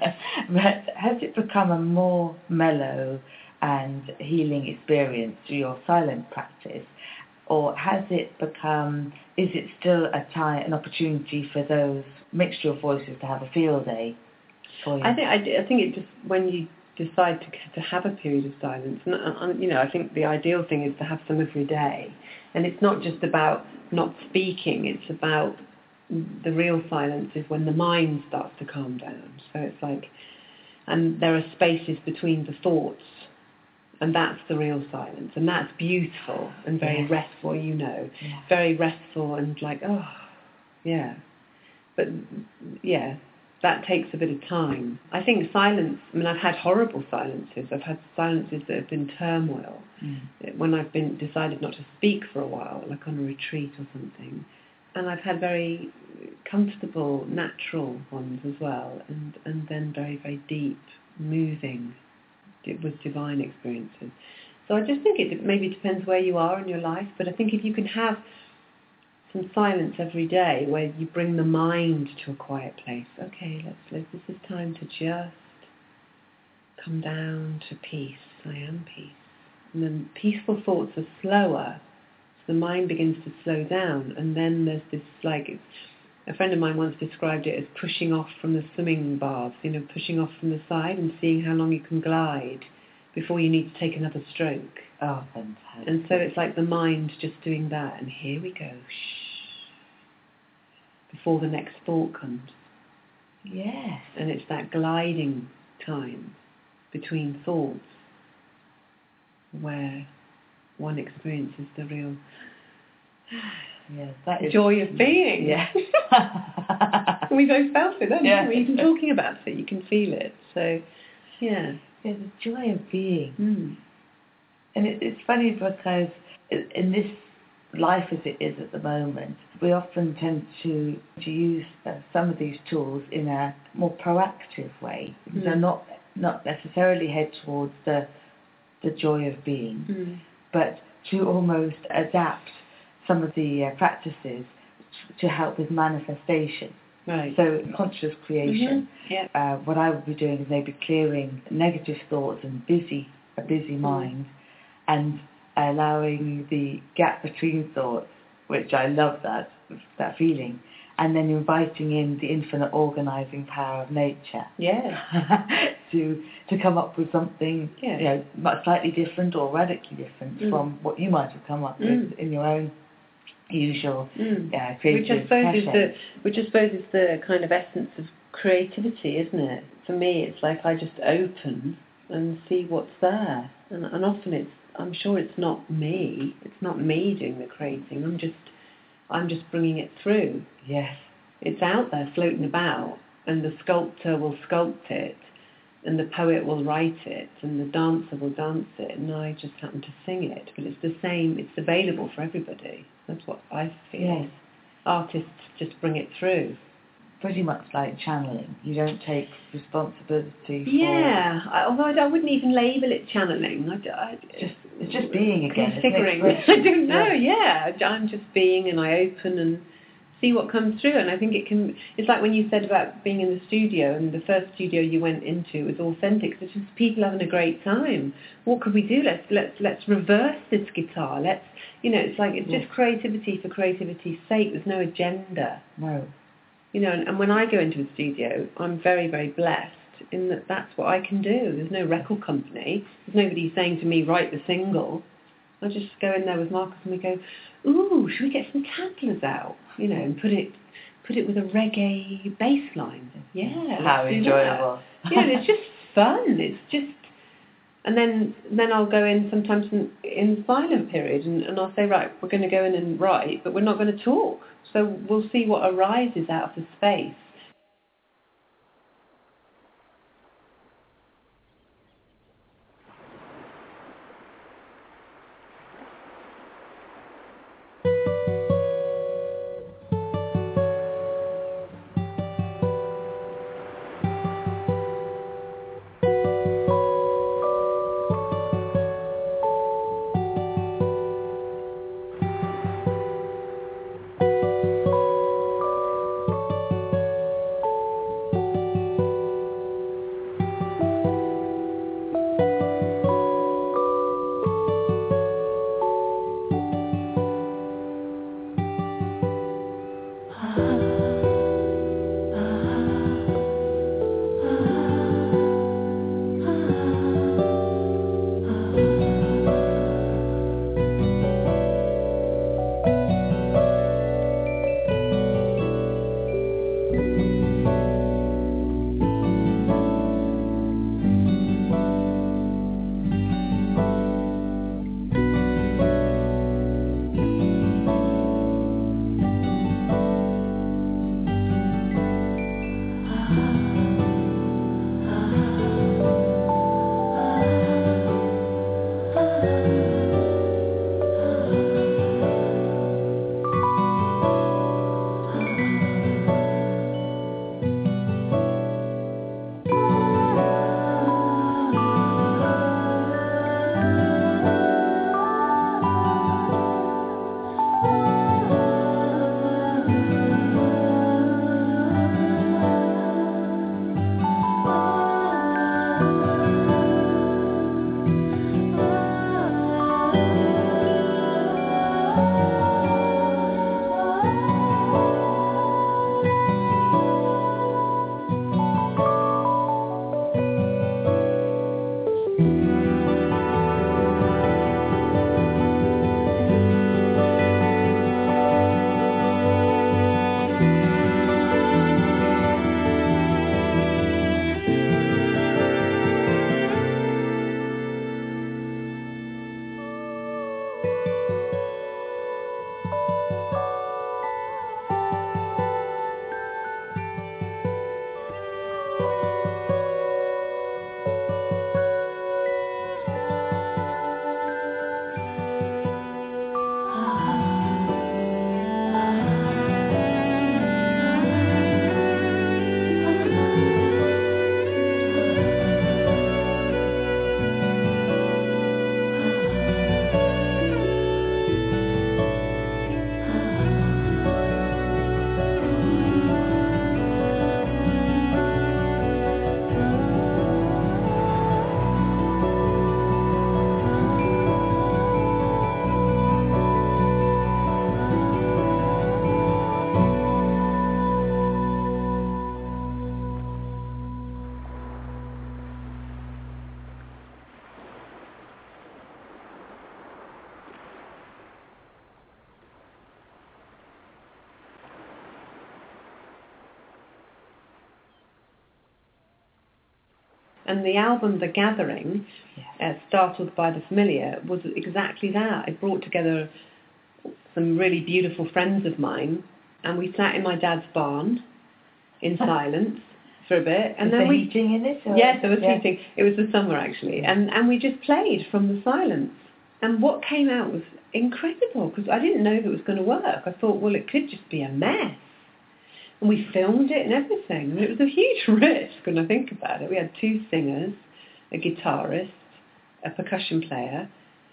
But has it become a more mellow and healing experience through your silent practice, or has it become? Is it still a time, an opportunity for those mixture of voices to have a field day for you?
I think I, I think it just when you decide to to have a period of silence, and, and you know, I think the ideal thing is to have some every day, and it's not just about not speaking; it's about the real silence is when the mind starts to calm down. So it's like, and there are spaces between the thoughts, and that's the real silence. And that's beautiful and very yes. restful, you know.
Yeah.
Very restful and like, oh, yeah. But, yeah, that takes a bit of time. I think silence, I mean, I've had horrible silences. I've had silences that have been turmoil. Mm. When I've been decided not to speak for a while, like on a retreat or something. And I've had very comfortable, natural ones as well, and, and then very, very deep, moving, with divine experiences. So I just think it maybe depends where you are in your life, but I think if you can have some silence every day where you bring the mind to a quiet place, okay, let's, let's this is time to just come down to peace. I am peace. And then peaceful thoughts are slower. The mind begins to slow down, and then there's this, like, a friend of mine once described it as pushing off from the swimming baths, you know, pushing off from the side and seeing how long you can glide before you need to take another stroke.
Oh, fantastic.
And so it's like the mind just doing that, and here we go, shh, before the next thought comes.
Yes.
And it's that gliding time between thoughts where one experiences the real
yes, that is
joy of being.
Yeah.
We both felt it, don't
yeah.
we? Even talking about it, you can feel it. So, yeah.
Yeah, the joy of being.
Mm.
And it, it's funny because in this life as it is at the moment, we often tend to, to use uh, some of these tools in a more proactive way. Mm. So not not necessarily head towards the the joy of being, mm. but to almost adapt some of the uh, practices to help with manifestation.
Right.
So conscious creation.
Mm-hmm. Yeah.
Uh, what I would be doing is maybe clearing negative thoughts and busy a busy mind, mm. and allowing the gap between thoughts, which I love that that feeling, and then inviting in the infinite organising power of nature.
Yeah.
to to come up with something, yeah. you know, much slightly different or radically different mm. from what you might have come up mm. with in your own usual mm. uh, creative
which I suppose is the which I suppose is the kind of essence of creativity, isn't it? For me, it's like I just open and see what's there, and, and often it's I'm sure it's not me. It's not me doing the creating. I'm just I'm just bringing it through.
Yes,
it's out there floating about, and the sculptor will sculpt it, and the poet will write it, and the dancer will dance it, and I just happen to sing it. But it's the same. It's available for everybody. That's what I feel.
Yes.
Artists just bring it through.
Pretty much like channeling. You don't take responsibility for...
Yeah, I, although I, I wouldn't even label it channeling. I, I,
just, it's just being again.
Figuring. I don't know, yeah. yeah. I'm just being, and I open and see what comes through. And I think it can... It's like when you said about being in the studio, and the first studio you went into was authentic. It's just people having a great time. What could we do? Let's let's let's reverse this guitar. Let's... You know, it's like, it's yes. just creativity for creativity's sake. There's no agenda.
No.
You know, and, and when I go into a studio, I'm very, very blessed in that that's what I can do. There's no record company. There's nobody saying to me, write the single. I just go in there with Marcus and we go, ooh, should we get some tattlers out? You know, and put it put it with a reggae bass line. Yeah.
How enjoyable.
Yeah, it's just fun. It's just... And then then I'll go in sometimes in, in the silent period and, and I'll say, right, we're going to go in and write, but we're not going to talk. So we'll see what arises out of the space. And the album The Gathering,
Yes.
uh, Startled by the Familiar, was exactly that. It brought together some really beautiful friends of mine, and we sat in my dad's barn in silence for a bit, and
was
then
there
we
heating in it? Or?
yes, there was
yeah.
heating. It was the summer actually, and and we just played from the silence. And what came out was incredible because I didn't know if it was going to work. I thought, well, it could just be a mess. And we filmed it and everything. And it was a huge risk when I think about it. We had two singers, a guitarist, a percussion player,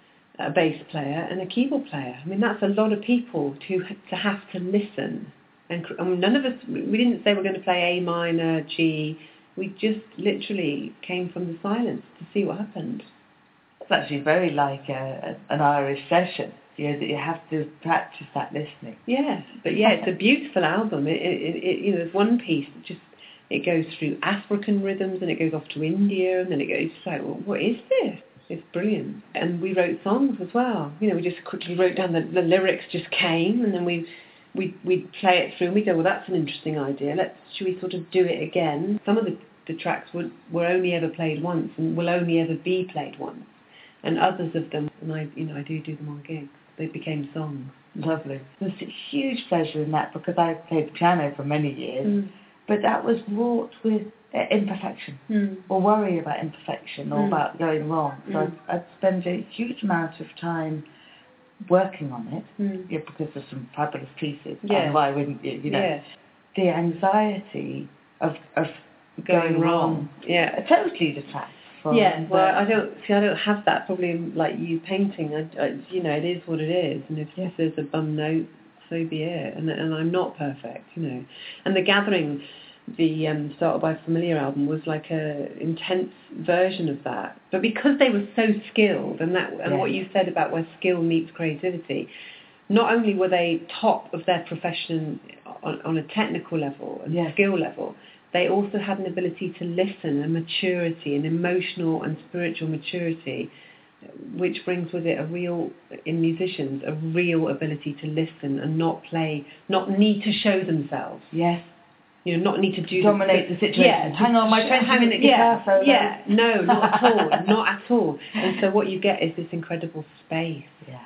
a bass player, and a keyboard player. I mean, that's a lot of people to to have to listen. And, and none of us, we didn't say we're going to play A minor, G. We just literally came from the silence to see what happened.
It's actually very like a, a, an Irish session. You know, that you have to practice that listening.
Yes, but yeah, it's a beautiful album. It, it, it, you know, there's one piece that just, it goes through African rhythms and it goes off to India and then it goes, it's like, well, what is this? It's brilliant. And we wrote songs as well. You know, we just quickly wrote down the, the lyrics just came and then we we we'd play it through and we go, well, that's an interesting idea. Let's, should we sort of do it again? Some of the, the tracks were, were only ever played once and will only ever be played once. And others of them, and I, you know, I do do them on gigs. They became songs.
Lovely. There's a huge pleasure in that because I played piano for many years, mm. but that was wrought with uh, imperfection,
mm.
or worry about imperfection, or mm. about going wrong. So
mm.
I'd, I'd spend a huge amount of time working on it,
mm.
yeah, because there's some fabulous pieces.
Yeah.
And why wouldn't you? You know,
yeah.
the anxiety of of going,
going wrong.
wrong,
yeah,
totally detracts.
Yeah, well, I don't see. I don't have that probably like you painting. I, I, you know, it is what it is, and if,
yeah.
if there's a bum note, so be it. And and I'm not perfect, you know. And The Gathering, the um, Startled by Familiar album, was like a intense version of that. But because they were so skilled, and that and
yeah.
what you said about where skill meets creativity, not only were they top of their profession on, on a technical level and
yeah.
skill level, they also had an ability to listen, a maturity, an emotional and spiritual maturity, which brings with it a real, in musicians, a real ability to listen and not play, not need to show themselves.
Yes.
You know, not need to do...
Dominate the, the situation. Yeah, hang on, my twenty-minute guitar
solo. Yeah, no, not at all, not at all. And so what you get is this incredible space.
Yeah.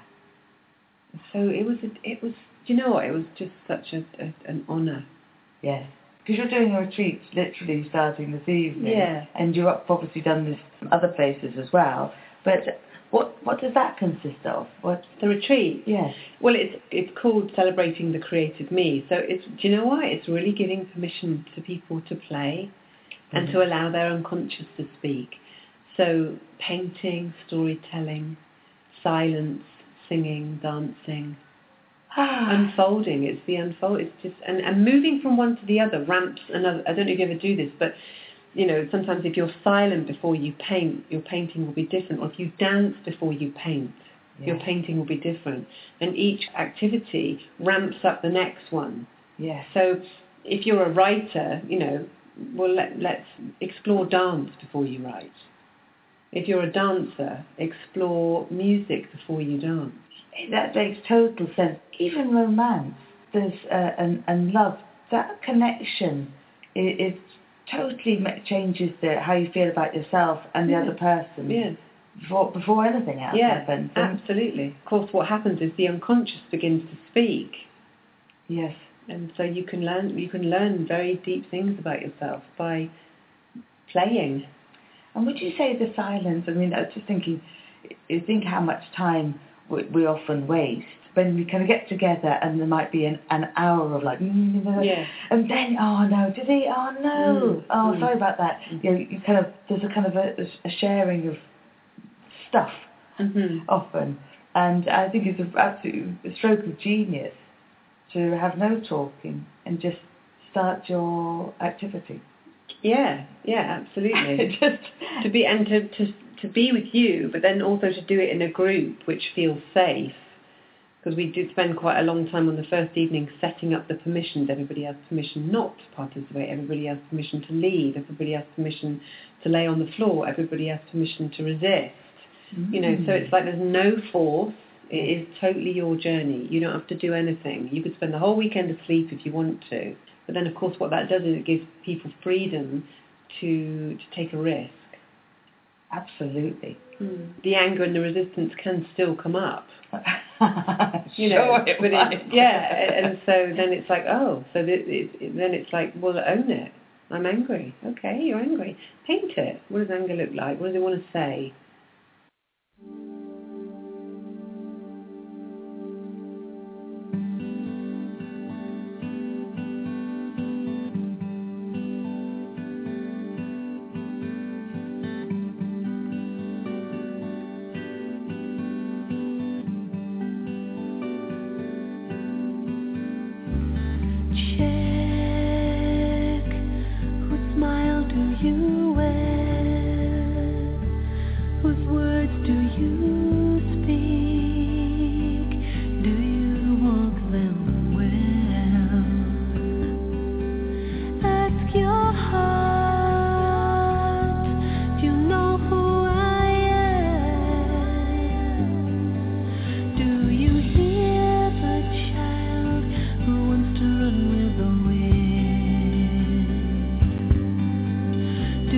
So it was, a, it was, do you know what, it was just such a, a, an honour.
Yes. Because you're doing a retreat literally starting this evening,
yeah.
and you've obviously done this in other places as well. But what what does that consist of? What
the retreat?
Yes.
Well, it's it's called Celebrating the Creative Me. So it's do you know why? It's really giving permission to people to play, mm-hmm. and to allow their unconscious to speak. So painting, storytelling, silence, singing, dancing. Unfolding, it's the unfold, it's just, and, and moving from one to the other ramps another. I don't know if you ever do this, but, you know, sometimes if you're silent before you paint, your painting will be different, or if you dance before you paint, yes. your painting will be different, and each activity ramps up the next one.
Yes.
So if you're a writer, you know, well, let, let's explore dance before you write. If you're a dancer, explore music before you dance.
That makes total sense. Even romance, there's uh, and and love. That connection, it, it totally changes the how you feel about yourself and the
yeah.
other person.
Yeah.
Before before anything else
yeah,
happens.
And absolutely. Of course, what happens is the unconscious begins to speak.
Yes.
And so you can learn you can learn very deep things about yourself by playing.
And would you say the silence? I mean, I was just thinking. You think how much time we, we often waste when we kind of get together and there might be an, an hour of like, mm,
yeah.
and then, oh no, did he? Oh no,
mm.
oh
mm.
sorry about that. Mm. You know, you kind of, there's a kind of a, a sharing of stuff
mm-hmm.
often. And I think it's an absolute a stroke of genius to have no talking and just start your activity.
Yeah, yeah, absolutely.
just
to be and to, to to be with you, but then also to do it in a group which feels safe. Because we did spend quite a long time on the first evening setting up the permissions. Everybody has permission not to participate. Everybody has permission to leave. Everybody has permission to lay on the floor. Everybody has permission to resist. Mm. You know, so it's like there's no force. It is totally your journey. You don't have to do anything. You could spend the whole weekend asleep if you want to. But then, of course, what that does is it gives people freedom to to take a risk.
Absolutely.
Mm. The anger and the resistance can still come up. you
sure
know,
it
but it, yeah, and so then it's like, oh, so th- it, it, then it's like, well, own it. I'm angry. Okay, you're angry. Paint it. What does anger look like? What does it want to say?
Do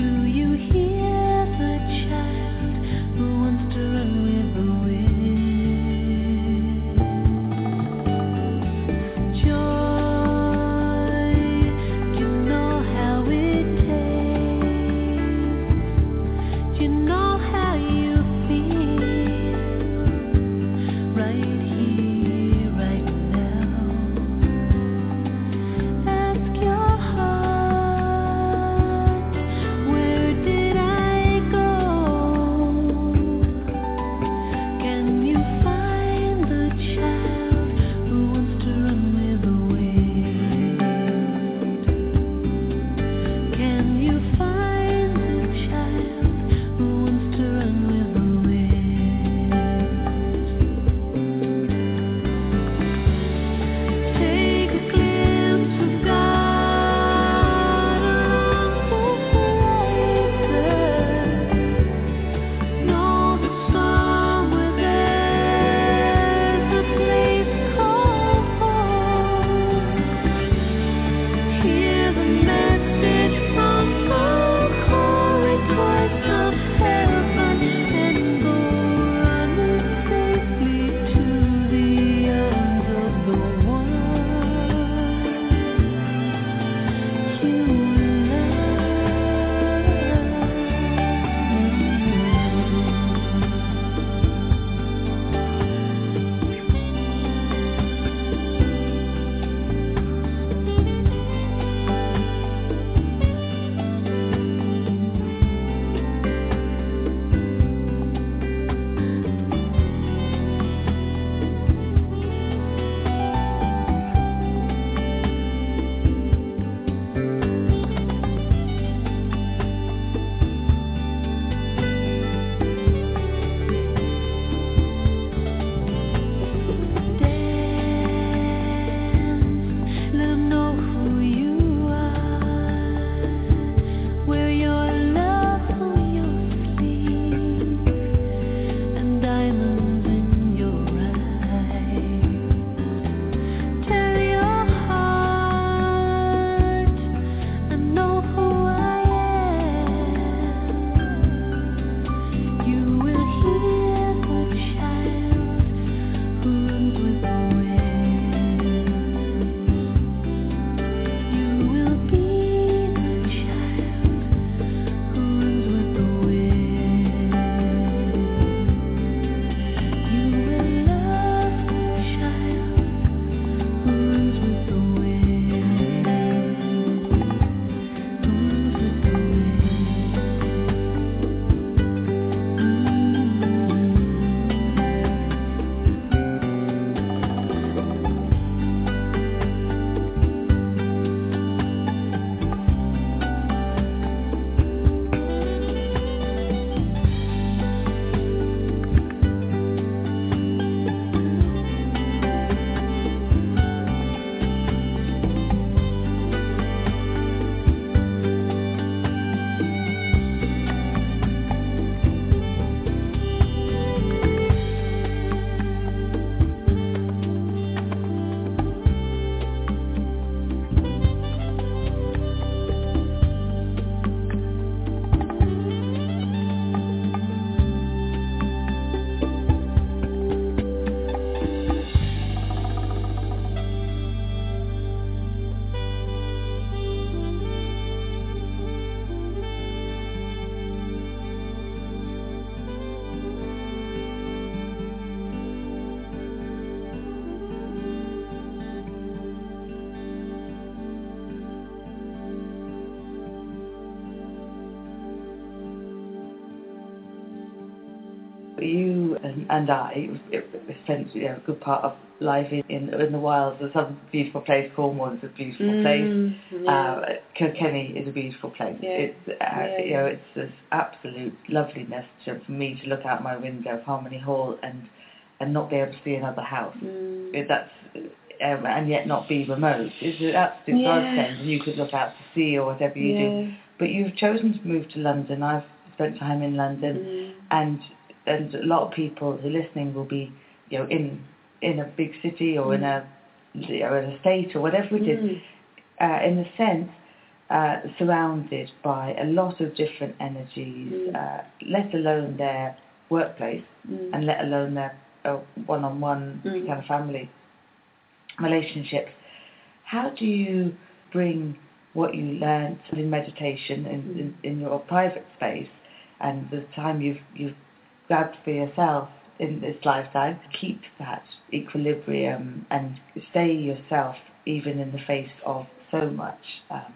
you and, and I spent, you know, a good part of life in, in, in the wilds of some beautiful place. Cornwall is a beautiful
Mm,
place.
yeah.
Uh, Kilkenny is a beautiful place.
Yeah.
It's uh,
Yeah,
you
yeah.
know, it's this absolute loveliness to, for me to look out my window of Harmony Hall and and not be able to see another house.
Mm.
It, that's um, and yet not be remote. It's an absolute
Yeah.
godsend, and you could look out to sea or whatever you
Yeah.
do. But you've chosen to move to London. I've spent time in London,
Mm.
and and a lot of people who are listening will be, you know, in in a big city or
Mm.
in a you know, in a state or whatever it is.
Mm.
Uh, in a sense, uh, surrounded by a lot of different energies,
Mm.
uh, let alone their workplace,
Mm.
and let alone their uh, one-on-one
Mm.
kind of family relationships. How do you bring what you learned in meditation in,
Mm.
in, in your private space and the time you've you've grabbed for yourself in this lifetime, keep that equilibrium and stay yourself even in the face of so much um,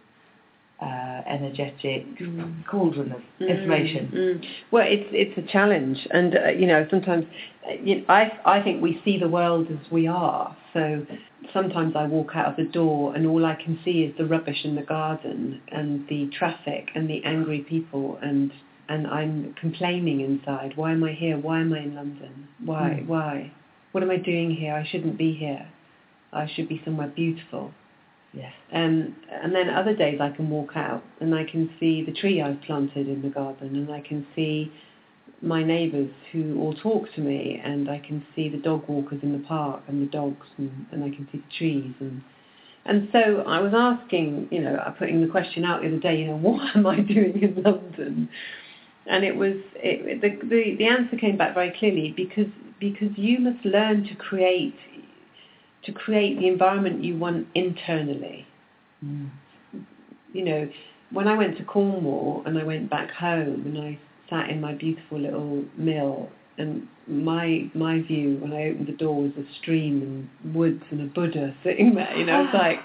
uh, energetic
Mm.
cauldron of
Mm,
information?
mm. Well, it's it's a challenge, and uh, you know sometimes uh, you know, I I think we see the world as we are. So sometimes I walk out of the door and all I can see is the rubbish in the garden and the traffic and the angry people, and and I'm complaining inside. Why am I here? Why am I in London? Why
Mm.
why? What am I doing here? I shouldn't be here. I should be somewhere beautiful.
Yes.
Um, and then other days I can walk out and I can see the tree I've planted in the garden, and I can see my neighbours who all talk to me, and I can see the dog walkers in the park and the dogs, and, and I can see the trees. And and so I was asking, you know, putting the question out the other day, you know, what am I doing in London? And it was, it, the, the, the answer came back very clearly, because because you must learn to create to create the environment you want internally.
Mm.
You know, when I went to Cornwall and I went back home and I sat in my beautiful little mill, and my my view when I opened the door was a stream and woods and a Buddha sitting there, you know, it's like,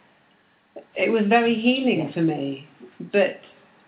it was very healing for me. But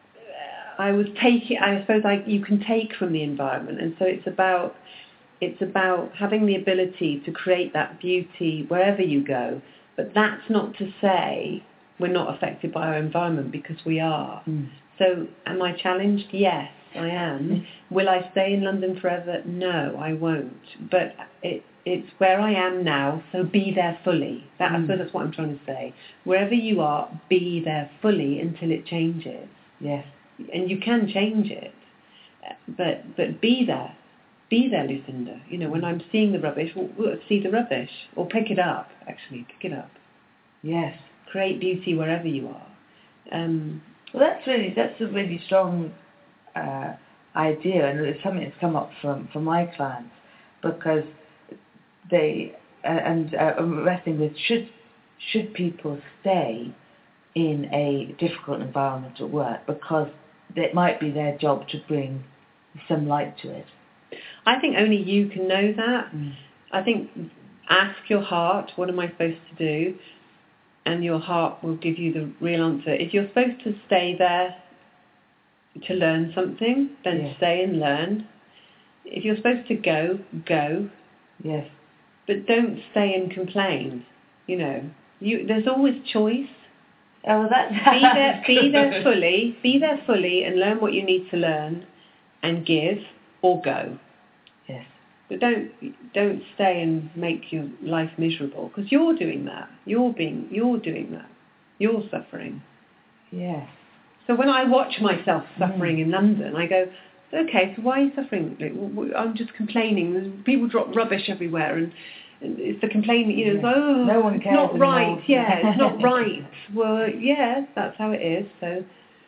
I was taking, I suppose I, you can take from the environment, and so it's about It's about having the ability to create that beauty wherever you go. But that's not to say we're not affected by our environment, because we are.
Mm.
So am I challenged? Yes, I am. Mm. Will I stay in London forever? No, I won't. But it, it's where I am now, so be there fully. That, mm. I suppose that's what I'm trying to say. Wherever you are, be there fully until it changes.
Yes.
And you can change it. But but be there. Be there, Lucinda. You know, when I'm seeing the rubbish, well, well, see the rubbish. Or pick it up, actually. Pick it up.
Yes.
Create beauty wherever you are. Um,
well, that's really, that's a really strong uh, idea, and it's something that's come up from, from my clients, because they, uh, and uh, I'm wrestling with, should, should people stay in a difficult environment at work, because it might be their job to bring some light to it.
I think only you can know that.
Mm.
I think ask your heart, what am I supposed to do? And your heart will give you the real answer. If you're supposed to stay there to learn something, then
yes.
stay and learn. If you're supposed to go, go.
Yes.
But don't stay and complain. You know, you, there's always choice.
Oh, that's
be there, be there fully, be there fully, and learn what you need to learn, and give or go.
Yes.
But don't don't stay and make your life miserable, because you're doing that. You're being you're doing that. You're suffering.
Yes.
So when I watch myself suffering
mm.
in London, I go, okay, so why are you suffering? I'm just complaining. People drop rubbish everywhere, and, and it's the complaining. You know,
yes.
it's, oh,
no one
it's
cares
not
anymore.
right. Yeah, it's not right. Well, yes, that's how it is. So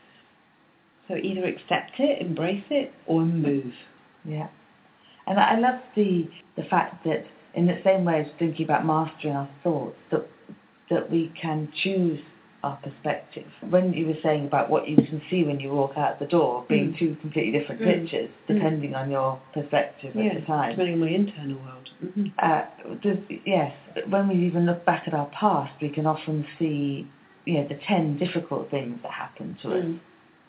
so either accept it, embrace it, or move.
Yeah. And I love the the fact that in the same way as thinking about mastering our thoughts, that that we can choose our perspective. When you were saying about what you can see when you walk out the door being mm. two completely different mm. pictures, depending mm. on your perspective
yeah,
at the time.
depending on my internal world. Mm-hmm.
Uh, does, yes, when we even look back at our past, we can often see, you know, the ten difficult things that happened to mm. us.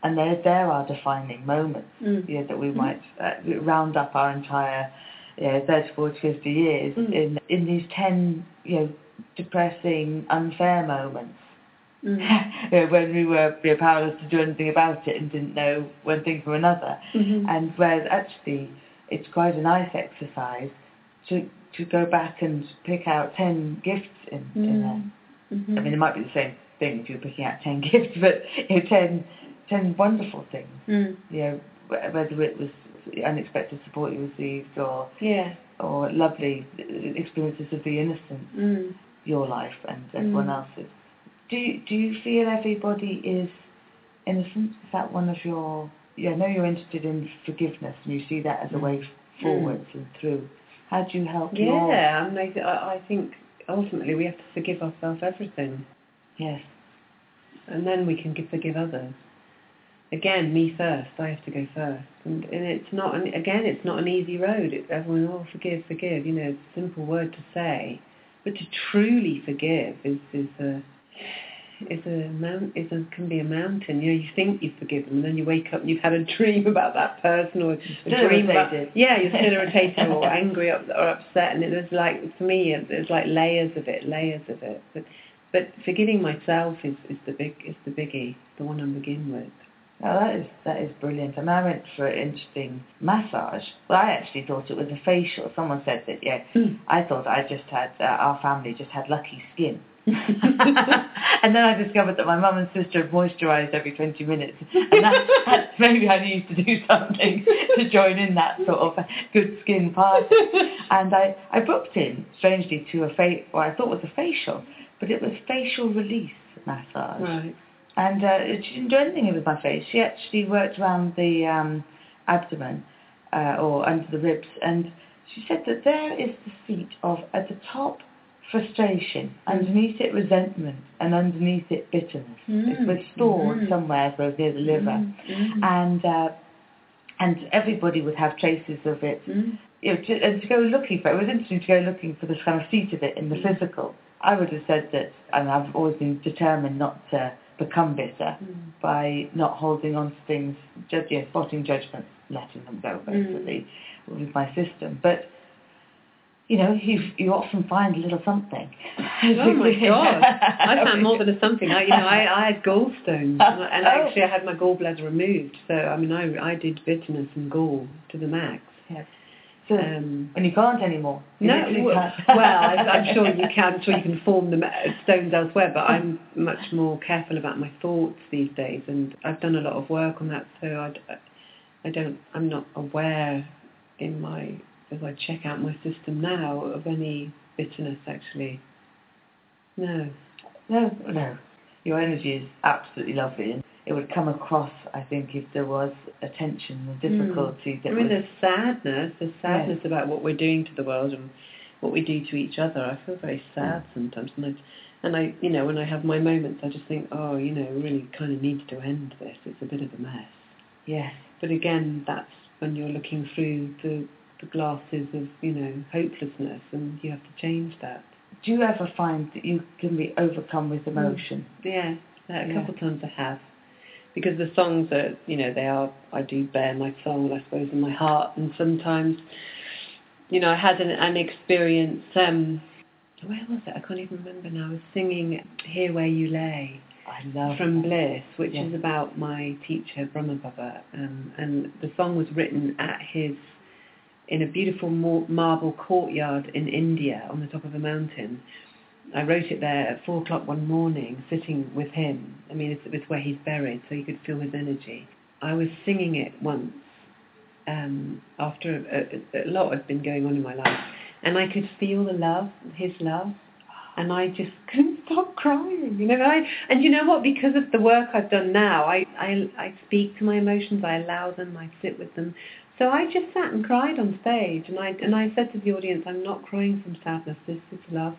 and they're, they're our defining moments,
mm.
you know, that we
mm.
might uh, round up our entire, you know, thirty, forty, fifty years
mm.
in in these ten, you know, depressing, unfair moments.
Mm.
You know, when we were, you know, powerless to do anything about it and didn't know one thing from another.
Mm-hmm.
And whereas actually it's quite a nice exercise to to go back and pick out ten gifts in,
mm.
in a,
mm-hmm.
I mean, it might be the same thing if you're picking out ten gifts, but you know, ten, ten wonderful things.
Mm.
You know, whether it was unexpected support you received or
yeah.
or lovely experiences of the innocence,
mm.
your life and everyone
mm.
else's. Do you, do you feel everybody is innocent? Is that one of your... Yeah, I know you're interested in forgiveness and you see that as a way forwards mm. and through. How do you help
yeah,
your...
I mean, I, I think ultimately we have to forgive ourselves everything.
Yes.
And then we can give, forgive others. Again, me first. I have to go first. And, and it's not, an, again, it's not an easy road. It's everyone, oh, forgive, forgive. You know, it's a simple word to say. But to truly forgive is, is a... is a mount is a can be a mountain. You know, you think you've forgiven, and then you wake up and you've had a dream about that person, or a
still
dream
irritated.
about yeah, you're still irritated or angry or, or upset, and there's like for me, there's like layers of it, layers of it. But but forgiving myself is, is the big is the biggie, the one I begin with.
Oh, that is that is brilliant. And I went for an interesting massage. Well, I actually thought it was a facial. Someone said that, yeah, mm. I thought I just had, uh, our family just had lucky skin. And then I discovered that my mum and sister had moisturised every twenty minutes. And that, that maybe I needed to do something to join in that sort of good skin party. And I, I booked in, strangely, to a, fa- what I thought was a facial, but it was facial release massage.
Right.
And uh, she didn't do anything with my face. She actually worked around the um, abdomen uh, or under the ribs. And she said that there is the seat of, at the top, frustration, mm. underneath it resentment, and underneath it bitterness. Mm. It was stored mm. somewhere so near the liver. Mm. And uh, and everybody would have traces of it. Mm. You know, to, and to go looking for it, it was interesting to go looking for the kind of seat of it in the mm. physical. I would have said that, and I've always been determined not to become bitter mm. by not holding on to things, judge, yeah, spotting judgments, letting them go, basically, mm. with my system. But, you know, you you often find a little something.
Oh my God! I found more than a something. I, you know, I, I had gallstones, and actually I had my gallbladder removed. So I mean, I I did bitterness and gall to the max.
Yes. So, um, and you can't anymore. You
no, well, well I, I'm sure you can. I'm sure you can form the stones elsewhere, but I'm much more careful about my thoughts these days, and I've done a lot of work on that. So I, I don't. I'm not aware in my as I check out my system now of any bitterness. Actually, no,
no, no. Your energy is absolutely lovely, and it would come across, I think, if there was a tension or difficulty. Mm. That
I mean,
was...
there's sadness. There's sadness
yes.
about what we're doing to the world and what we do to each other. I feel very sad mm. sometimes, and I, and I, you know, when I have my moments, I just think, oh, you know, really kind of needs to end this. It's a bit of a mess.
Yes.
But again, that's when you're looking through the, the glasses of, you know, hopelessness, and you have to change that.
Do you ever find that you can be overcome with emotion?
Mm. Yeah, a couple of times I have. Because the songs are, you know, they are, I do bear my soul, I suppose, in my heart. And sometimes, you know, I had an, an experience, um, where was it? I can't even remember now. I was singing Here Where You Lay.
I love
From
that.
Bliss, which
yes.
is about my teacher, Brahma Baba. Um, and the song was written at his, in a beautiful marble courtyard in India on the top of a mountain. I wrote it there at four o'clock one morning, sitting with him. I mean, it's, it's where he's buried, so you could feel his energy. I was singing it once um, after a, a, a lot had been going on in my life, and I could feel the love, his love, and I just couldn't stop crying. You know, and, I, and you know what? Because of the work I've done now, I, I, I speak to my emotions, I allow them, I sit with them. So I just sat and cried on stage, and I and I said to the audience, I'm not crying from sadness, this is love.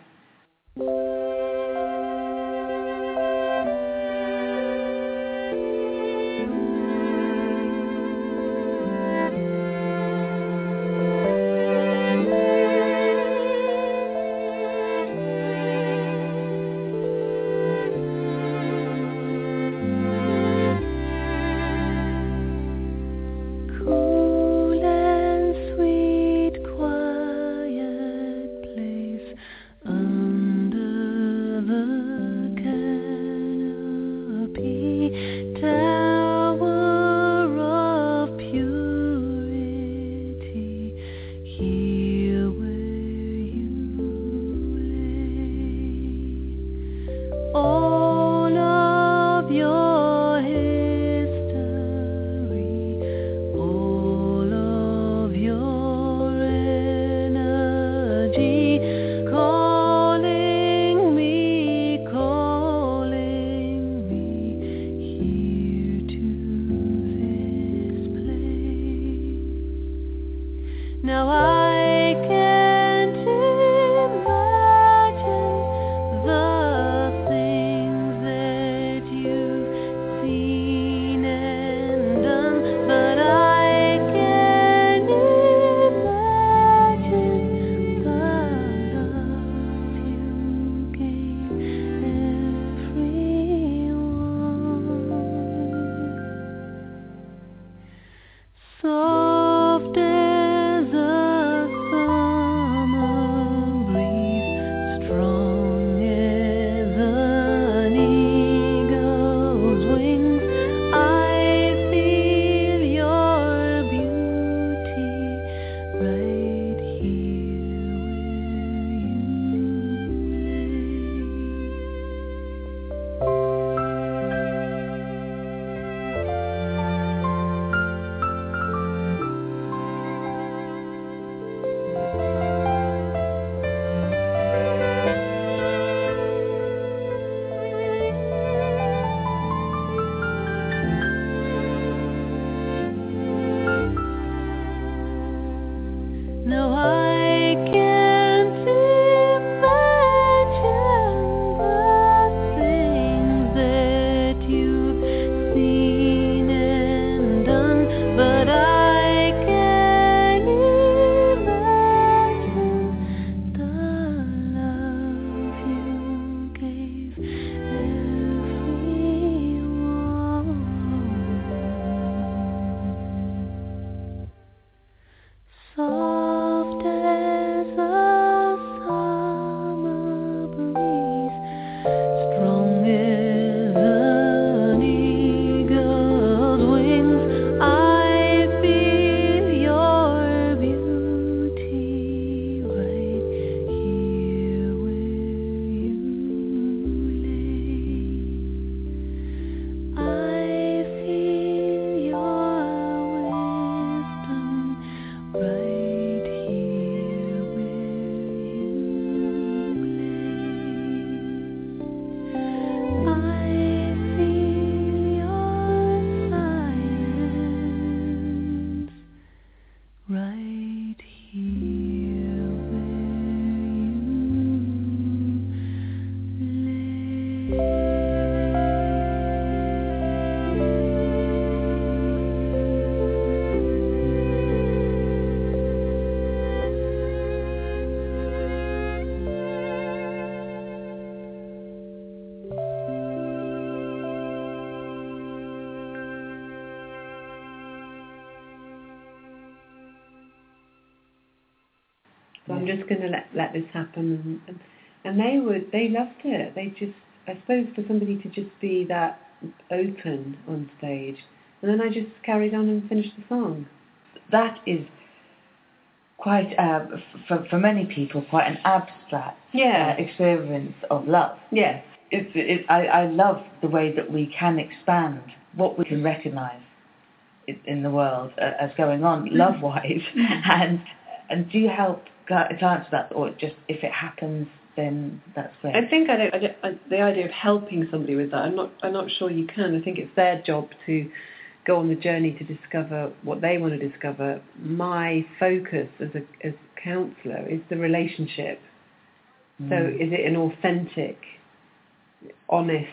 I'm just going to let let this happen. And, and they would, they loved it. They just, I suppose, for somebody to just be that open on stage. And then I just carried on and finished the song.
That is quite, uh, for, for many people, quite an abstract
yeah.
uh, experience of love.
Yes.
It's, it, I, I love the way that we can expand what we can recognise in the world uh, as going on, love-wise. and and do you help to answer that, or just if it happens, then that's great?
I think I don't, I don't, I, the idea of helping somebody with that, I'm not, I'm not sure you can. I think it's their job to go on the journey to discover what they want to discover. My focus as a as a counsellor is the relationship. Mm. So is it an authentic, honest,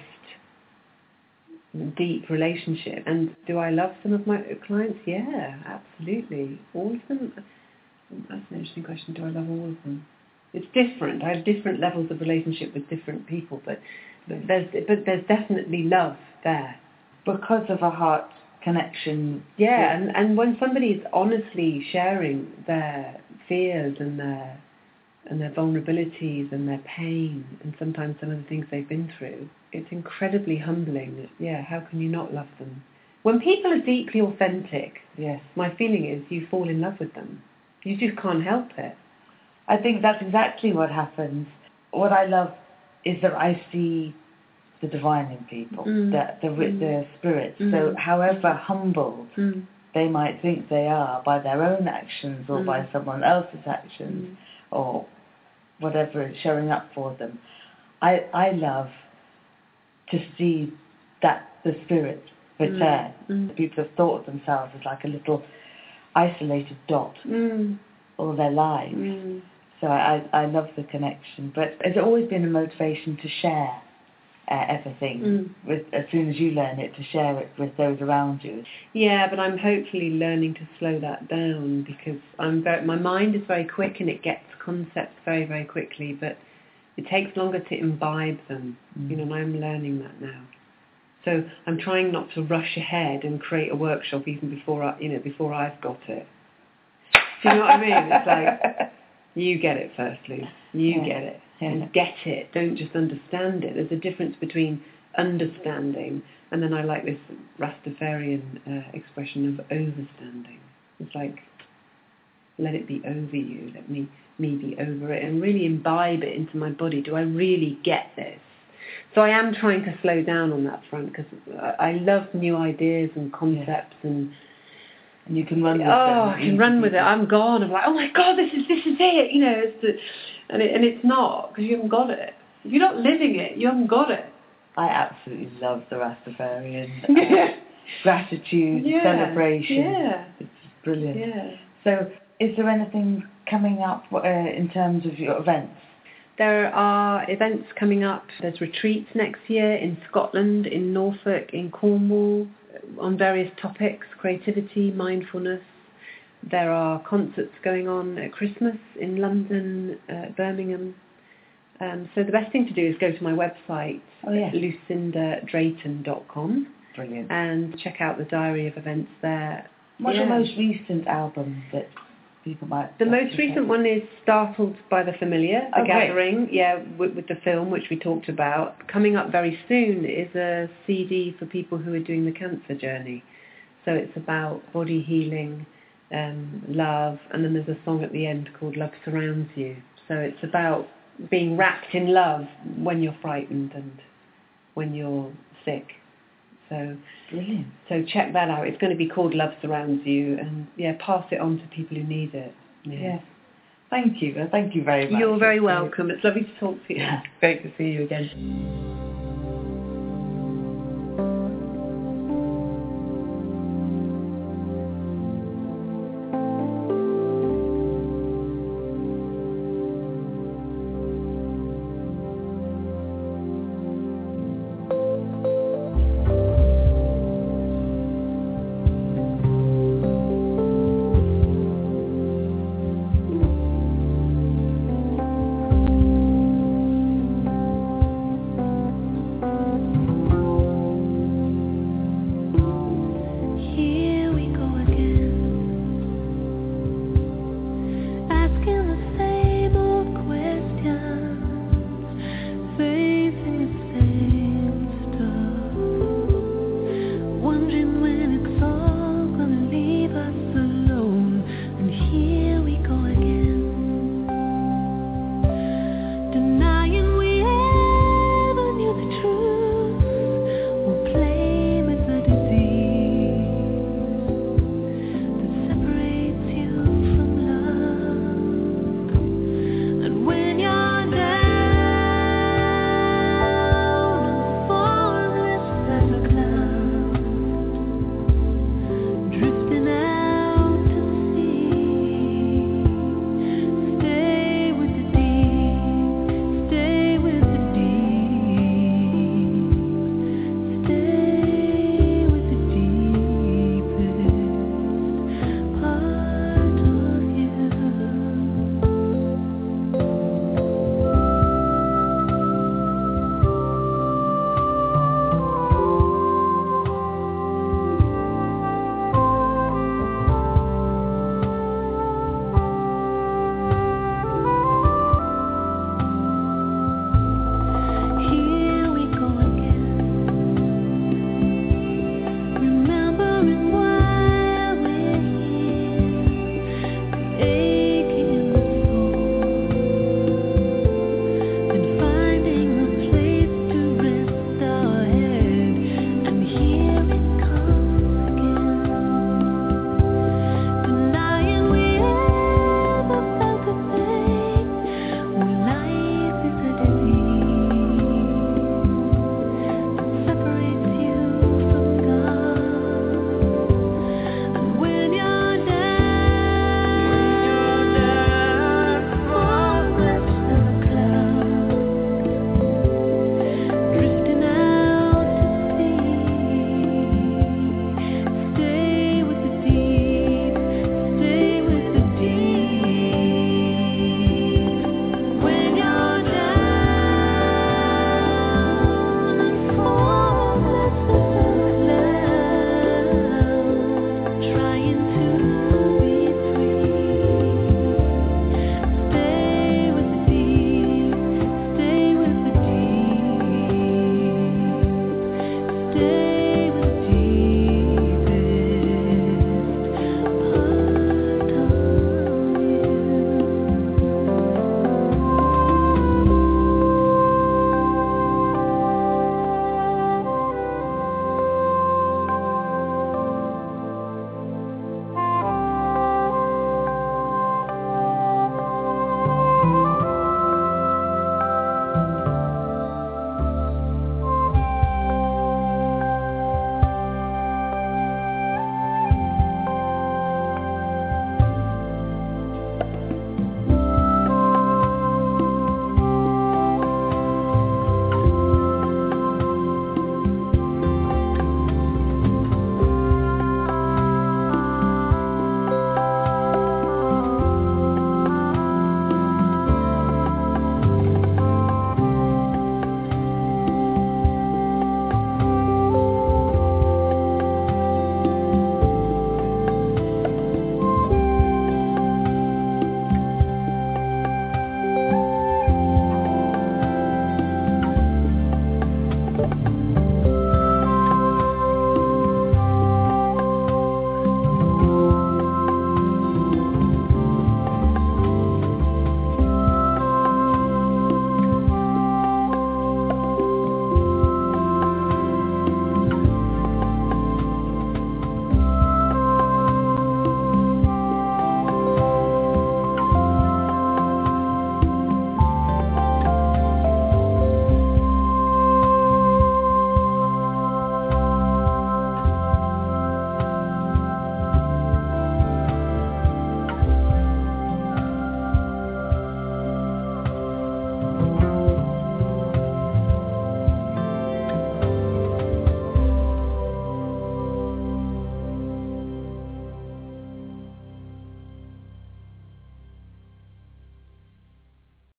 deep relationship? And do I love some of my clients? Yeah, absolutely. All of them? That's an interesting question. Do I love all of them? It's different. I have different levels of relationship with different people, but, but there's but there's definitely love there.
Because of a heart connection.
Yeah, and, and when somebody's honestly sharing their fears and their and their vulnerabilities and their pain and sometimes some of the things they've been through, it's incredibly humbling. Yeah, how can you not love them? When people are deeply authentic, yes, my feeling is you fall in love with them. You just can't help it.
I think that's exactly what happens. What I love is that I see the divine in people, mm. the, the, mm. the spirits. Mm. So however humbled mm. they might think they are by their own actions or mm. by someone else's actions mm. or whatever is showing up for them, I, I love to see that the spirit return. Mm. People have thought of themselves as like a little isolated dot mm. all their lives. Mm. So I, I love the connection. But it's always been a motivation to share uh, everything, mm. with, as soon as you learn it, to share it with those around you.
Yeah, but I'm hopefully learning to slow that down because I'm very, my mind is very quick and it gets concepts very, very quickly, but it takes longer to imbibe them, mm. you know, and I'm learning that now. So I'm trying not to rush ahead and create a workshop even before I, you know, before I've got it. Do you know what I mean? It's like, you get it first, Lou. You yeah. get it. Yeah. And get it. Don't just understand it. There's a difference between understanding and then I like this Rastafarian uh, expression of overstanding. It's like, let it be over you. Let me, me be over it and really imbibe it into my body. Do I really get this? So I am trying to slow down on that front because I love new ideas and concepts yeah. and
and you can run with
oh,
them.
Oh, I can run with it. I'm gone. I'm like, oh my God, this is this is it. You know, it's the, and it, and it's not because you haven't got it. If you're not living it, you haven't got it.
I absolutely love the Rastafarian uh, gratitude, yeah. celebration.
Yeah,
it's brilliant.
Yeah.
So, is there anything coming up uh, in terms of your events?
There are events coming up. There's retreats next year in Scotland, in Norfolk, in Cornwall, on various topics, creativity, mindfulness. There are concerts going on at Christmas in London, uh, Birmingham. Um, so the best thing to do is go to my website, oh, yeah. lucinda drayton dot com.
Brilliant.
And check out the diary of events there.
What's
yeah.
your most recent album that people might...
The most recent one is Startled by the Familiar, The
oh,
Gathering,
great.
yeah, with, with the film, which we talked about. Coming up very soon is a C D for people who are doing the cancer journey. So it's about body healing, um, love, and then there's a song at the end called Love Surrounds You. So it's about being wrapped in love when you're frightened and when you're sick. So,
brilliant.
So check that out. It's going to be called Love Surrounds You, and yeah, pass it on to people who need it.
Yeah. Yes. Thank you. Thank you very much.
You're very welcome. It's lovely to talk to you.
Yeah. Great to see you again.